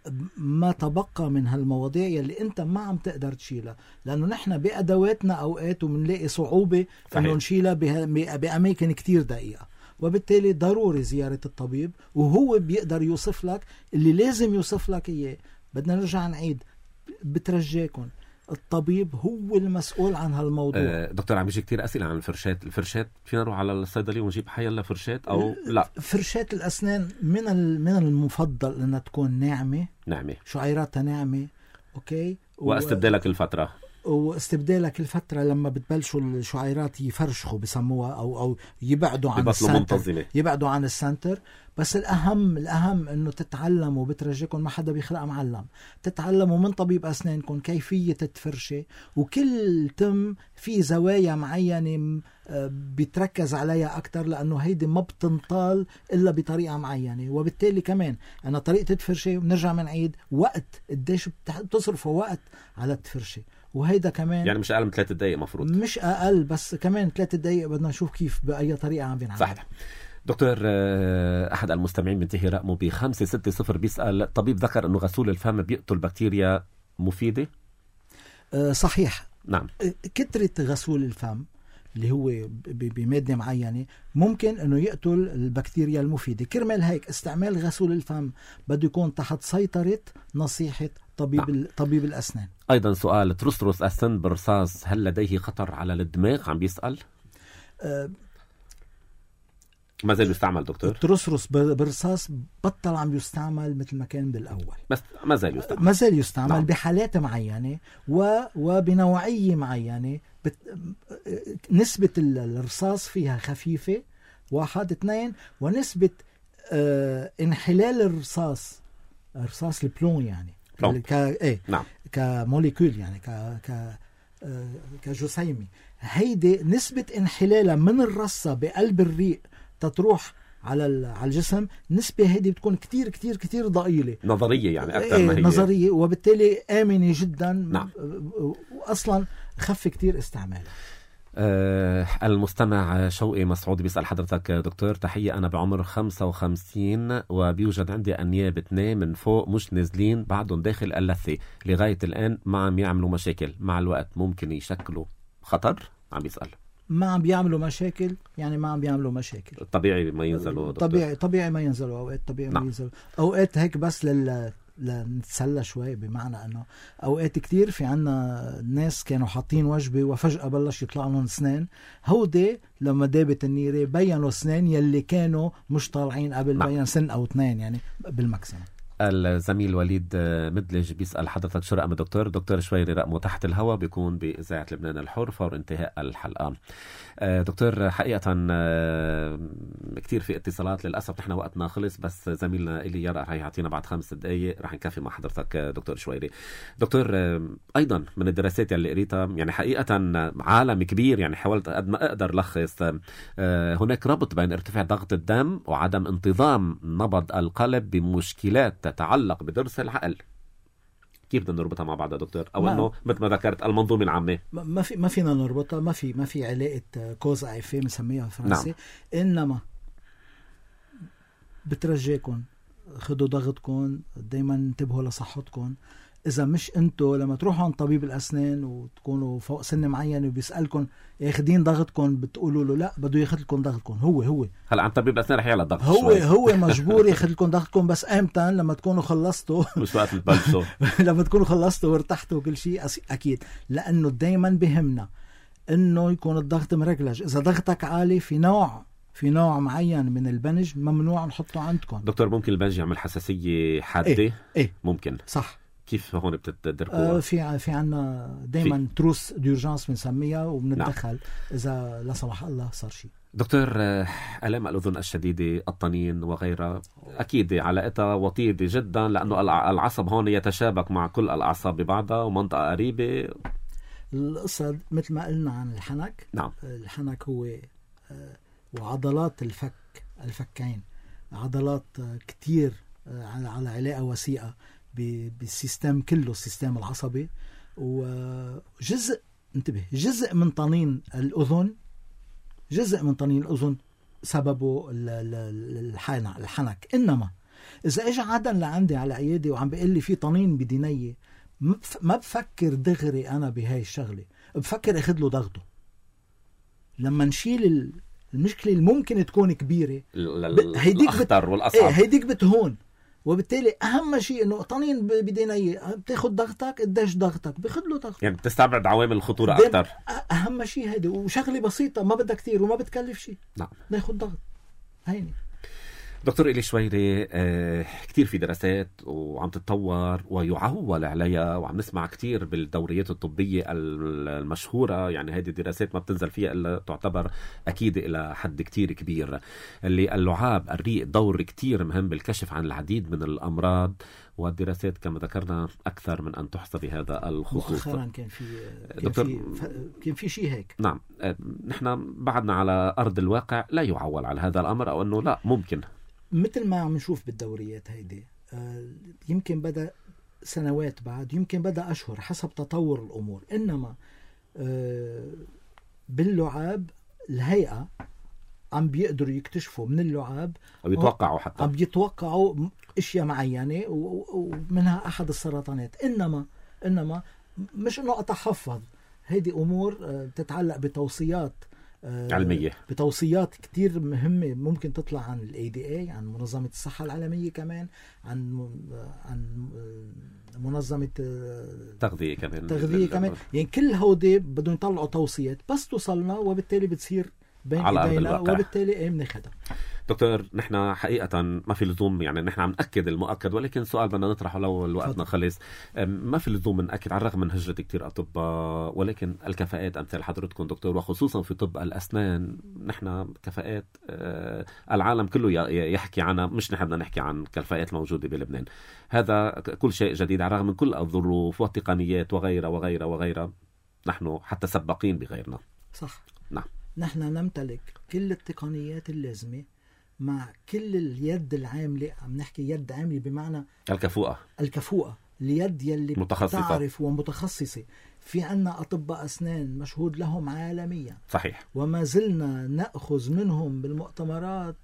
ما تبقى من هالمواضيع يلي انت ما عم تقدر تشيلها، لانه نحن بادواتنا اوقات ومنلاقي صعوبة انه نشيلها باماكن كتير دقيقة، وبالتالي ضروري زيارة الطبيب، وهو بيقدر يوصف لك اللي لازم يوصف لك اياه. بدنا نرجع نعيد، بترجاكم الطبيب هو المسؤول عن هالموضوع. دكتور عم يجي كتير أسئلة عن الفرشات فينا نروح على الصيدلية ونجيب حيلا فرشات أو لا؟ فرشات الأسنان من المفضل أنها تكون ناعمة، شعيراتها ناعمة، أوكي، واستبدالك الفترة واستبدالك الفترة لما بتبلشوا الشعيرات يفرشخوا بسموها أو يبعدوا عن السنتر، يبعدوا عن السنتر. بس الأهم أنه تتعلموا، بترجيكم ما حدا بيخلق معلم، تتعلموا من طبيب أسنانكم كيفية الفرشة، وكل تم في زوايا معينة بيتركز عليها أكتر، لأنه هيدي ما بتنطال إلا بطريقة معينة. وبالتالي كمان أنا طريقة الفرشة بنرجع منعيد وقت قديش بتصرفوا وقت على الفرشة، وهيدا كمان يعني مش أقل من 3 دقايق مفروض، مش أقل، بس كمان 3 دقايق بدنا نشوف كيف بأي طريقة عم بينعمل. صحيح. دكتور، أحد المستمعين منتهي رقمه ب560 بيسأل: الطبيب ذكر أنه غسول الفم بيقتل بكتيريا مفيدة؟ صحيح، نعم. كترة غسول الفم اللي هو بمادة معينة ممكن أنه يقتل البكتيريا المفيدة. كرمال هيك استعمال غسول الفم بده يكون تحت سيطرة نصيحة طبيب الأسنان. أيضا سؤال: ترصرص السن برصاص هل لديه خطر على الدماغ؟ عم بيسأل. ما زال يستعمل دكتور؟ ترصرص برصاص بطل عم يستعمل مثل ما كان بالأول، بس ما زال يستعمل نعم. بحالات معينة وبنوعية معينة. نسبة الرصاص فيها خفيفة، 1 2، ونسبة انحلال الرصاص البلون يعني نعم. كموليكول يعني كجسيمي، هيدي نسبة انحلالها من الرصة بقلب الريق تتروح على الجسم، نسبة هيدي بتكون كتير كتير كتير ضئيلة، نظرية يعني أكثر ما هي نظرية، وبالتالي آمنة جدا. نعم. وأصلا خف كتير استعمالها. المستمع شوقي مسعود بيسأل حضرتك: دكتور تحية، أنا بعمر 55 وبيوجد عندي أنياب 2 من فوق مش نازلين بعدهم داخل اللثة، لغاية الآن ما عم يعملوا مشاكل، مع الوقت ممكن يشكلوا خطر؟ عم بيسأل. ما عم بيعملوا مشاكل يعني ما عم بيعملوا مشاكل، طبيعي ما ينزلوا دكتور. طبيعي ما ينزلوا أوقات، طبيعي نعم. ما ينزلوا أوقات هيك بس لنتسلى شوي، بمعنى أنه أوقات كتير في عنا ناس كانوا حاطين وجبة وفجأة بلش يطلع لهم سنان، هودي لما دابت النيرة بينوا سنان يلي كانوا مش طالعين قبل. نعم. بين سن أو 2 يعني بالمكسيمم. الزميل وليد مدلج بيسأل حضرتك: شو رقم دكتور شويري رقمه تحت الهواء، بيكون بإذاعة لبنان الحر فور انتهاء الحلقة. دكتور حقيقة كتير في اتصالات، للأسف نحن وقتنا خلص، بس زميلنا إلي يرى رح يعطينا بعد 5 دقايق رح نكفي مع حضرتك دكتور شويري. دكتور، أيضا من الدراسات اللي قريتها يعني حقيقة عالم كبير، يعني حاولت قد ما أقدر لخص، هناك ربط بين ارتفاع ضغط الدم وعدم انتظام نبض القلب بمشكلات تتعلق بدرس العقل. كيف بدنا نربطها مع بعض يا دكتور؟ او انه مثل ما ذكرت المنظومه العامه ما فينا نربطها، ما في علاقه كوز ايفي بنسميها بالفرنسي. نعم. انما بترجيكم خدوا ضغطكم، دايما انتبهوا لصحتكم. اذا مش انتوا لما تروحوا عند طبيب الاسنان وتكونوا فوق سن معين وبيسالكم ياخدين ضغطكم، بتقولوا له لا بده ياخذ لكم ضغطكم. هو هلا عند طبيب الاسنان رح يعلى الضغط، هو مجبور ياخذ لكم ضغطكم، بس امتى؟ لما تكونوا خلصتوا مش وقت تبلشوا لما تكونوا خلصتوا وارتحتوا وكل شيء اكيد، لانه دايما بهمنا انه يكون الضغط مرجلج. اذا ضغطك عالي في نوع معين من البنج ممنوع نحطه عندكم. دكتور، ممكن البنج يعمل حساسيه حاده؟ ايه ممكن. صح. كيف هون بتدركوها؟ في عنا دايما تروس ديورجانس بنسميها، وبنتدخل اذا لا سمح الله صار شيء. دكتور، آلام الأذن الشديدة، الطنين وغيرها أكيد علاقتها وطيدة جدا، لأنه العصب هون يتشابك مع كل الأعصاب ببعضها ومنطقة قريبة. القصة مثل ما قلنا عن الحنك. نعم. الحنك هو وعضلات الفكين عضلات كتير على علاقة وثيقة بالسيستم كله، السيستم العصبي. وجزء جزء من طنين الأذن سببه الحنك، إنما إذا إجا عدن لعندي على عيادي وعم بيقول لي في طنين بدينية، ما بفكر دغري أنا بهاي الشغلة، بفكر أخذ له ضغطه. لما نشيل المشكلة اللي ممكن تكون كبيرة، الأخطر والأصعب، هيديك بتهون. وبالتالي أهم شيء إنه طنين بدينية بتاخد ضغطك، قديش ضغطك بياخد له ضغط، يعني بتستبعد عوامل الخطورة أكتر. أهم شيء هيدا، وشغلة بسيطة ما بدها كتير وما بتكلف شيء. نعم، ناخد ضغط. هيني دكتور إلي شويري، كتير في دراسات وعم تتطور ويعول عليها، وعم نسمع كتير بالدوريات الطبية المشهورة، يعني هذه الدراسات ما بتنزل فيها إلا تعتبر أكيد إلى حد كتير كبير، اللي اللعاب الريق دور كتير مهم بالكشف عن العديد من الأمراض، والدراسات كما ذكرنا أكثر من أن تحصى بهذا الخصوص. مؤخرا كان في شيء هيك. نعم، نحن بعدنا على أرض الواقع لا يعول على هذا الأمر، أو أنه لا ممكن مثل ما عم نشوف بالدوريات هيدي. يمكن بدأ سنوات بعد، يمكن بدأ أشهر حسب تطور الأمور. إنما باللعاب الهيئة عم بيقدروا يكتشفوا من اللعاب، أو يتوقعوا، حتى عم بيتوقعوا أشياء معينة ومنها أحد السرطانات. إنما مش إنه أتحفظ، هيدي أمور تتعلق بتوصيات علمية، بتوصيات كتير مهمة ممكن تطلع عن الADA، عن منظمة الصحة العالمية، كمان عن منظمة تغذية كمان. يعني كل هودي بدهم يطلعوا توصيات بس توصلنا، وبالتالي بتصير بين ايدينا، وبالتالي بناخدها. دكتور، نحن حقيقة ما في لزوم، يعني نحن عم نأكد المؤكد، ولكن سؤال بدنا نطرحه لو الوقتنا خلص. ما في لزوم نأكد على الرغم من هجرة كتير أطباء، ولكن الكفاءات أمثال حضرتكم دكتور، وخصوصا في طب الأسنان، نحن كفاءات العالم كله يحكي عنها، مش نحن بدنا نحكي عن كفاءات موجودة بلبنان. هذا كل شيء جديد على الرغم من كل الظروف والتقنيات وغيرها وغيرها وغيرها، نحن حتى سباقين بغيرنا. صح. نعم، نحن نمتلك كل التقنيات اللازمة مع كل اليد العاملة. عم نحكي يد عاملة بمعنى الكفوءة، اليد يلي بتعرف ومتخصصة. في عنا أطباء أسنان مشهود لهم عالميا، صحيح، وما زلنا نأخذ منهم بالمؤتمرات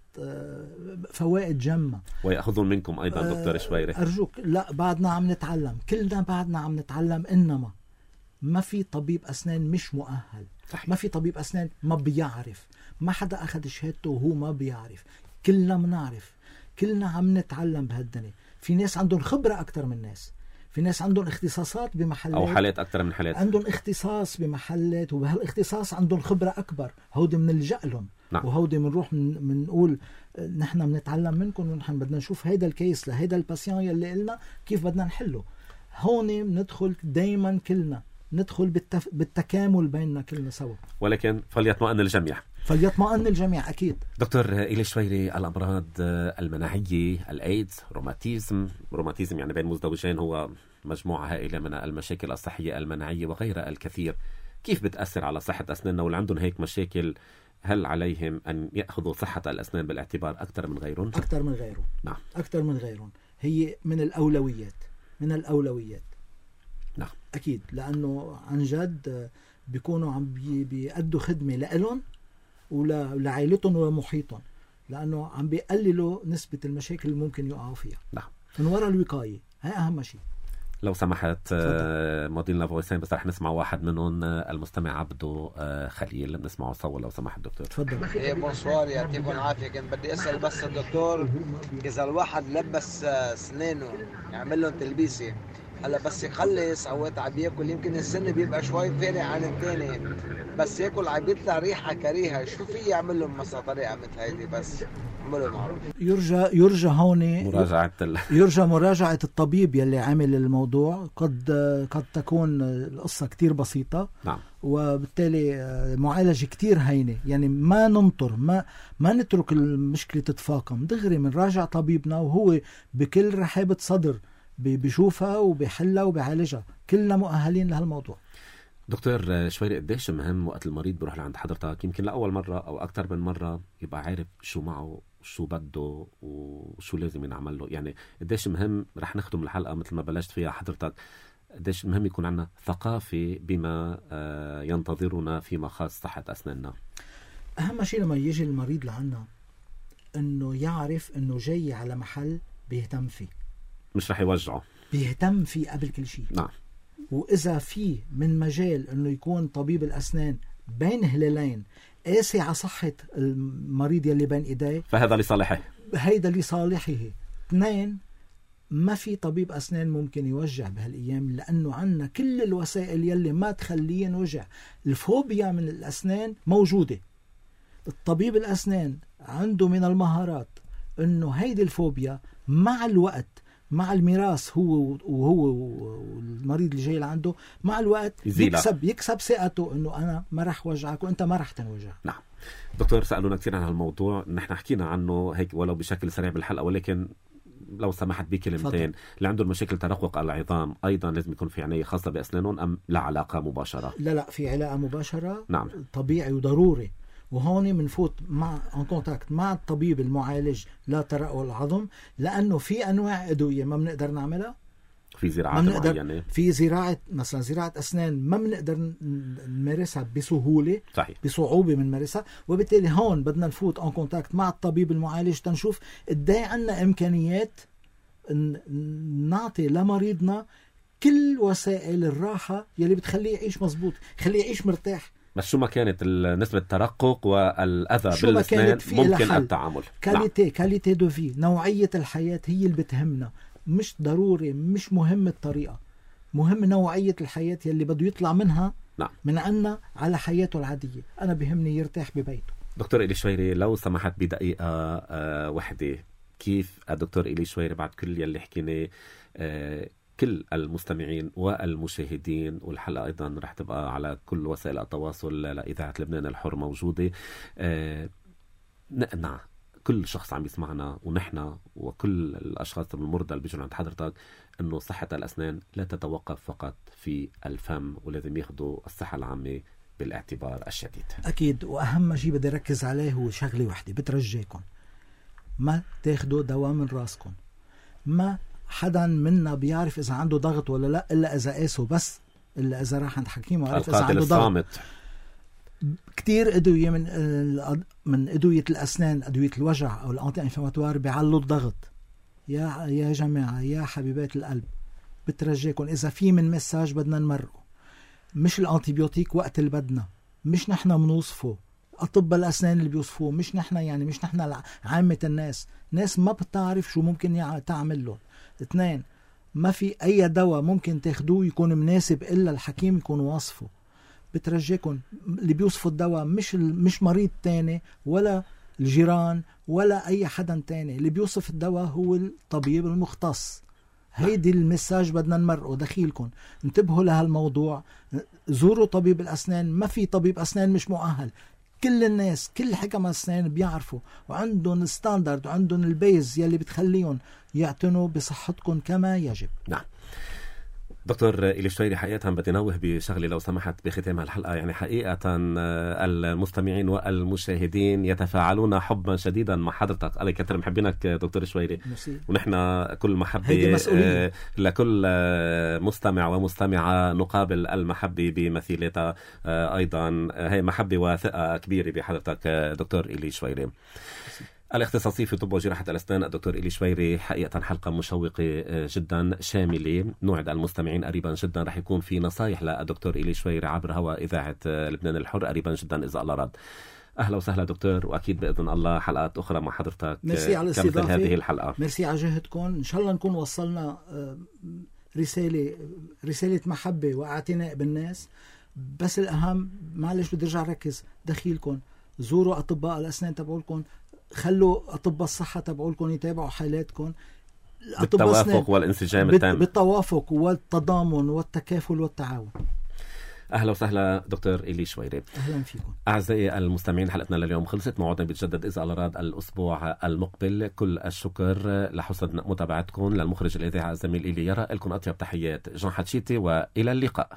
فوائد جمة، ويأخذون منكم أيضا دكتور شويري. أرجوك، لا، بعدنا عم نتعلم، كلنا بعدنا عم نتعلم. إنما ما في طبيب أسنان مش مؤهل، صحيح. ما في طبيب أسنان ما بيعرف، ما حدا أخذ شهادته وهو ما بيعرف. كلنا منعرف، كلنا عم نتعلم بهالدنيا. في ناس عندهم خبرة أكتر من ناس، في ناس عندهم اختصاصات بمحلات، أو حالات أكتر من حالات، عندهم اختصاص بمحلات، وبهالاختصاص عندهم خبرة أكبر. هودي من اللجأ لهم. نعم. وهودي منروح منقول نحن بنتعلم منكم، ونحن بدنا نشوف هيدا الكيس لهيدا الباسيون يلي قلنا كيف بدنا نحله. هون بندخل دايما كلنا ندخل بالتكامل بيننا كلنا سوا، ولكن فليطمئن الجميع أكيد. دكتور إلي شويري، الأمراض المناعية، الأيدز، روماتيزم يعني بين مزدوجين، هو مجموعة هائلة من المشاكل الصحية المناعية وغيرها الكثير، كيف بتأثر على صحة أسناننا؟ واللي عندهم هيك مشاكل، هل عليهم أن يأخذوا صحة الأسنان بالاعتبار أكثر من غيرهم؟ نعم، أكثر من غيرهم. هي من الأولويات. نعم، أكيد، لأنه عن جد بيكونوا عم بيأدوا خدمة لإلهم ولعائلتهم ومحيطهم، لأنه عم بيقللوا نسبة المشاكل اللي ممكن يقعوا فيها. نعم، من وراء الوقاية، هاي أهم شيء. لو سمحت موديلنا فويسين، بس رح نسمع واحد منهم، المستمع عبدو خليل، بنسمعه سوا لو سمحت دكتور. تفضل. بونسوار، يعطيكم العافية. كنت بدي أسأل بس الدكتور، إذا الواحد لبس سنانه يعمل لهم تلبيسة، هلا بس يخلص اوقات عم بياكل، يمكن السن بيبقى شوي فارق عن الثاني، بس ياكل عم بيطلع ريحه كريهه، شو في يعمل لهم مثلا طريقه مثل هيدي؟ بس عمله معروف. يرجى هون يرجى مراجعه الطبيب يلي عامل الموضوع. قد تكون القصه كتير بسيطه. نعم. وبالتالي معالجه كتير هينه، يعني ما ننطر، ما نترك المشكله تتفاقم، دغري منراجع طبيبنا وهو بكل رحابه صدر بيشوفها وبيحلها وبيعالجها. كلنا مؤهلين لهالموضوع. دكتور شويري، قديش مهم وقت المريض بيروح لعند حضرتك يمكن لأول مرة أو أكتر من مرة يبقى عارف شو معه، شو بده وشو لازم ينعمل له؟ يعني قديش مهم، رح نختم الحلقة مثل ما بلشت فيها حضرتك، قديش مهم يكون عنا ثقافة بما ينتظرنا فيما خاص صحة أسناننا؟ أهم شيء لما يجي المريض لعنا إنه يعرف إنه جاي على محل بيهتم فيه، مش رح يوجعه، بيهتم فيه قبل كل شيء. نعم. وإذا في من مجال أنه يكون طبيب الأسنان بين هلالين قاسي على صحة المريض يلي بين إيديه، فهذا لصالحه، هيدا لصالحه. 2، ما في طبيب أسنان ممكن يوجع بهالأيام، لأنه عنا كل الوسائل يلي ما تخليه نوجع. الفوبيا من الأسنان موجودة. الطبيب الأسنان عنده من المهارات أنه هيدي الفوبيا مع الوقت، مع الميراث هو والمريض اللي جاي لعنده، مع الوقت يكسب ثقته أنه أنا ما رح وجعك وأنت ما رح تنوجع. نعم. دكتور، سألونا كثير عن هالموضوع، نحن حكينا عنه هيك ولو بشكل سريع بالحلقة، ولكن لو سمحت بكلمتين، اللي عندهم مشاكل ترقق العظام أيضا لازم يكون في عناية خاصة بأسنانهم أم لا علاقة مباشرة؟ لا، في علاقة مباشرة. نعم. طبيعي وضروري. وهون منفوت مع كونتاكت مع الطبيب المعالج لا ترقق العظم، لأنه في أنواع أدوية ما بنقدر نعملها، في زراعات معينة، في زراعة مثلا زراعة أسنان ما بنقدر نمارسها بسهولة، صحيح، بصعوبة بنمارسها. وبالتالي هون بدنا نفوت ان كونتاكت مع الطبيب المعالج تنشوف قديه عنا إمكانيات نعطي لمريضنا كل وسائل الراحة يلي بتخليه يعيش مزبوط، خليه يعيش مرتاح. بس شو ما كانت نسبة الترقق والأذى بالأسنان ممكن التعامل. كاليتي دو في، نوعية الحياة هي اللي بتهمنا، مش ضروري، مش مهم الطريقة، مهم نوعية الحياة يلي بده يطلع منها. نعم. من عنا على حياته العادية. أنا بهمني يرتاح ببيته. دكتور إيلي شويري، لو سمحت بدقيقة وحدة، كيف الدكتور إيلي شويري بعد كل يلي حكينا كل المستمعين والمشاهدين، والحلقة أيضا رح تبقى على كل وسائل التواصل لإذاعة لبنان الحر موجودة، نقنع كل شخص عم يسمعنا ونحن وكل الأشخاص المرضى اللي بيجوا عند حضرتك أنه صحة الأسنان لا تتوقف فقط في الفم، ولازم ياخدوا الصحة العامة بالاعتبار الشديد. أكيد. وأهم شيء بدي ركز عليه هو شغلة واحدة، بترجيكم ما تاخدوا دواء من راسكم. ما حدا منا بيعرف إذا عنده ضغط ولا لا إلا إذا قاسه بس، إلا إذا راح عند حكيم وعرف إذا عنده ضغط. كتير أدوية من أدوية الأسنان، أدوية الوجع أو الأنتي انفلاماتوار بيعلوا الضغط. يا جماعة، يا حبيبات القلب، بترجيكم إذا في من مساج بدنا نمرقه، مش الأنتيبيوتيك وقت اللي بدنا، مش نحن منوصفه، أطباء الأسنان اللي بيوصفوه، مش نحن، يعني مش نحن عامة الناس. ناس ما بتعرف شو ممكن تعمل له. 2، ما في أي دواء ممكن تاخدوه يكون مناسب إلا الحكيم يكون واصفه. بترجيكم اللي بيوصفوا الدواء مش مريض تاني ولا الجيران ولا أي حدا تاني، اللي بيوصف الدواء هو الطبيب المختص. هيدي المساج بدنا نمرقه دخيلكم. انتبهوا لهالموضوع، زوروا طبيب الأسنان. ما في طبيب أسنان مش مؤهل. كل الناس، كل حكم أسنان بيعرفوا وعندهم الستاندرد وعندهم البيز يلي بتخليهم يعتنوا بصحتكم كما يجب. نعم. دكتور إيلي شويري، حقيقة بدي نوه بشغلي لو سمحت بختام الحلقة. يعني حقيقة المستمعين والمشاهدين يتفاعلون حبا شديدا مع حضرتك. الله يكثر محبينك دكتور شويري، ونحن كل محبة لكل مستمع ومستمعة نقابل المحبة بمثيلتها. أيضا هي محبة وثقة كبيرة بحضرتك دكتور إيلي شويري، الاختصاصي في طب وجراحة الأسنان الدكتور إيلي شويري. حقيقة حلقة مشوقة جدا شاملة. نوعد المستمعين قريبا جدا رح يكون في نصايح للدكتور إيلي شويري عبر هواء إذاعة لبنان الحر قريبا جدا إذا الله راد. أهلا وسهلا دكتور، وأكيد بإذن الله حلقات أخرى مع حضرتك. ميرسي على الاستضافة، هذه الحلقة. ميرسي على جهدكم. إن شاء الله نكون وصلنا رسالة محبة واعتناء بالناس. بس الأهم، معلش بدي أرجع ركز، دخيلكم زوروا أطباء الأسنان تبعولكم، خلوا أطباء الصحة تبعولكم يتابعوا حالاتكم بالتوافق والانسجام التام، بالتوافق والتضامن والتكافل والتعاون. أهلا وسهلا دكتور إيلي شويري. أهلا فيكم أعزائي المستمعين، حلقتنا لليوم خلصت. موعدنا بيتجدد إذا الله راد الأسبوع المقبل. كل الشكر لحسن متابعتكم. للمخرج الإذاعة الزميل إيلي يرى، لكم أطيب تحيات جون حتشيتي، وإلى اللقاء.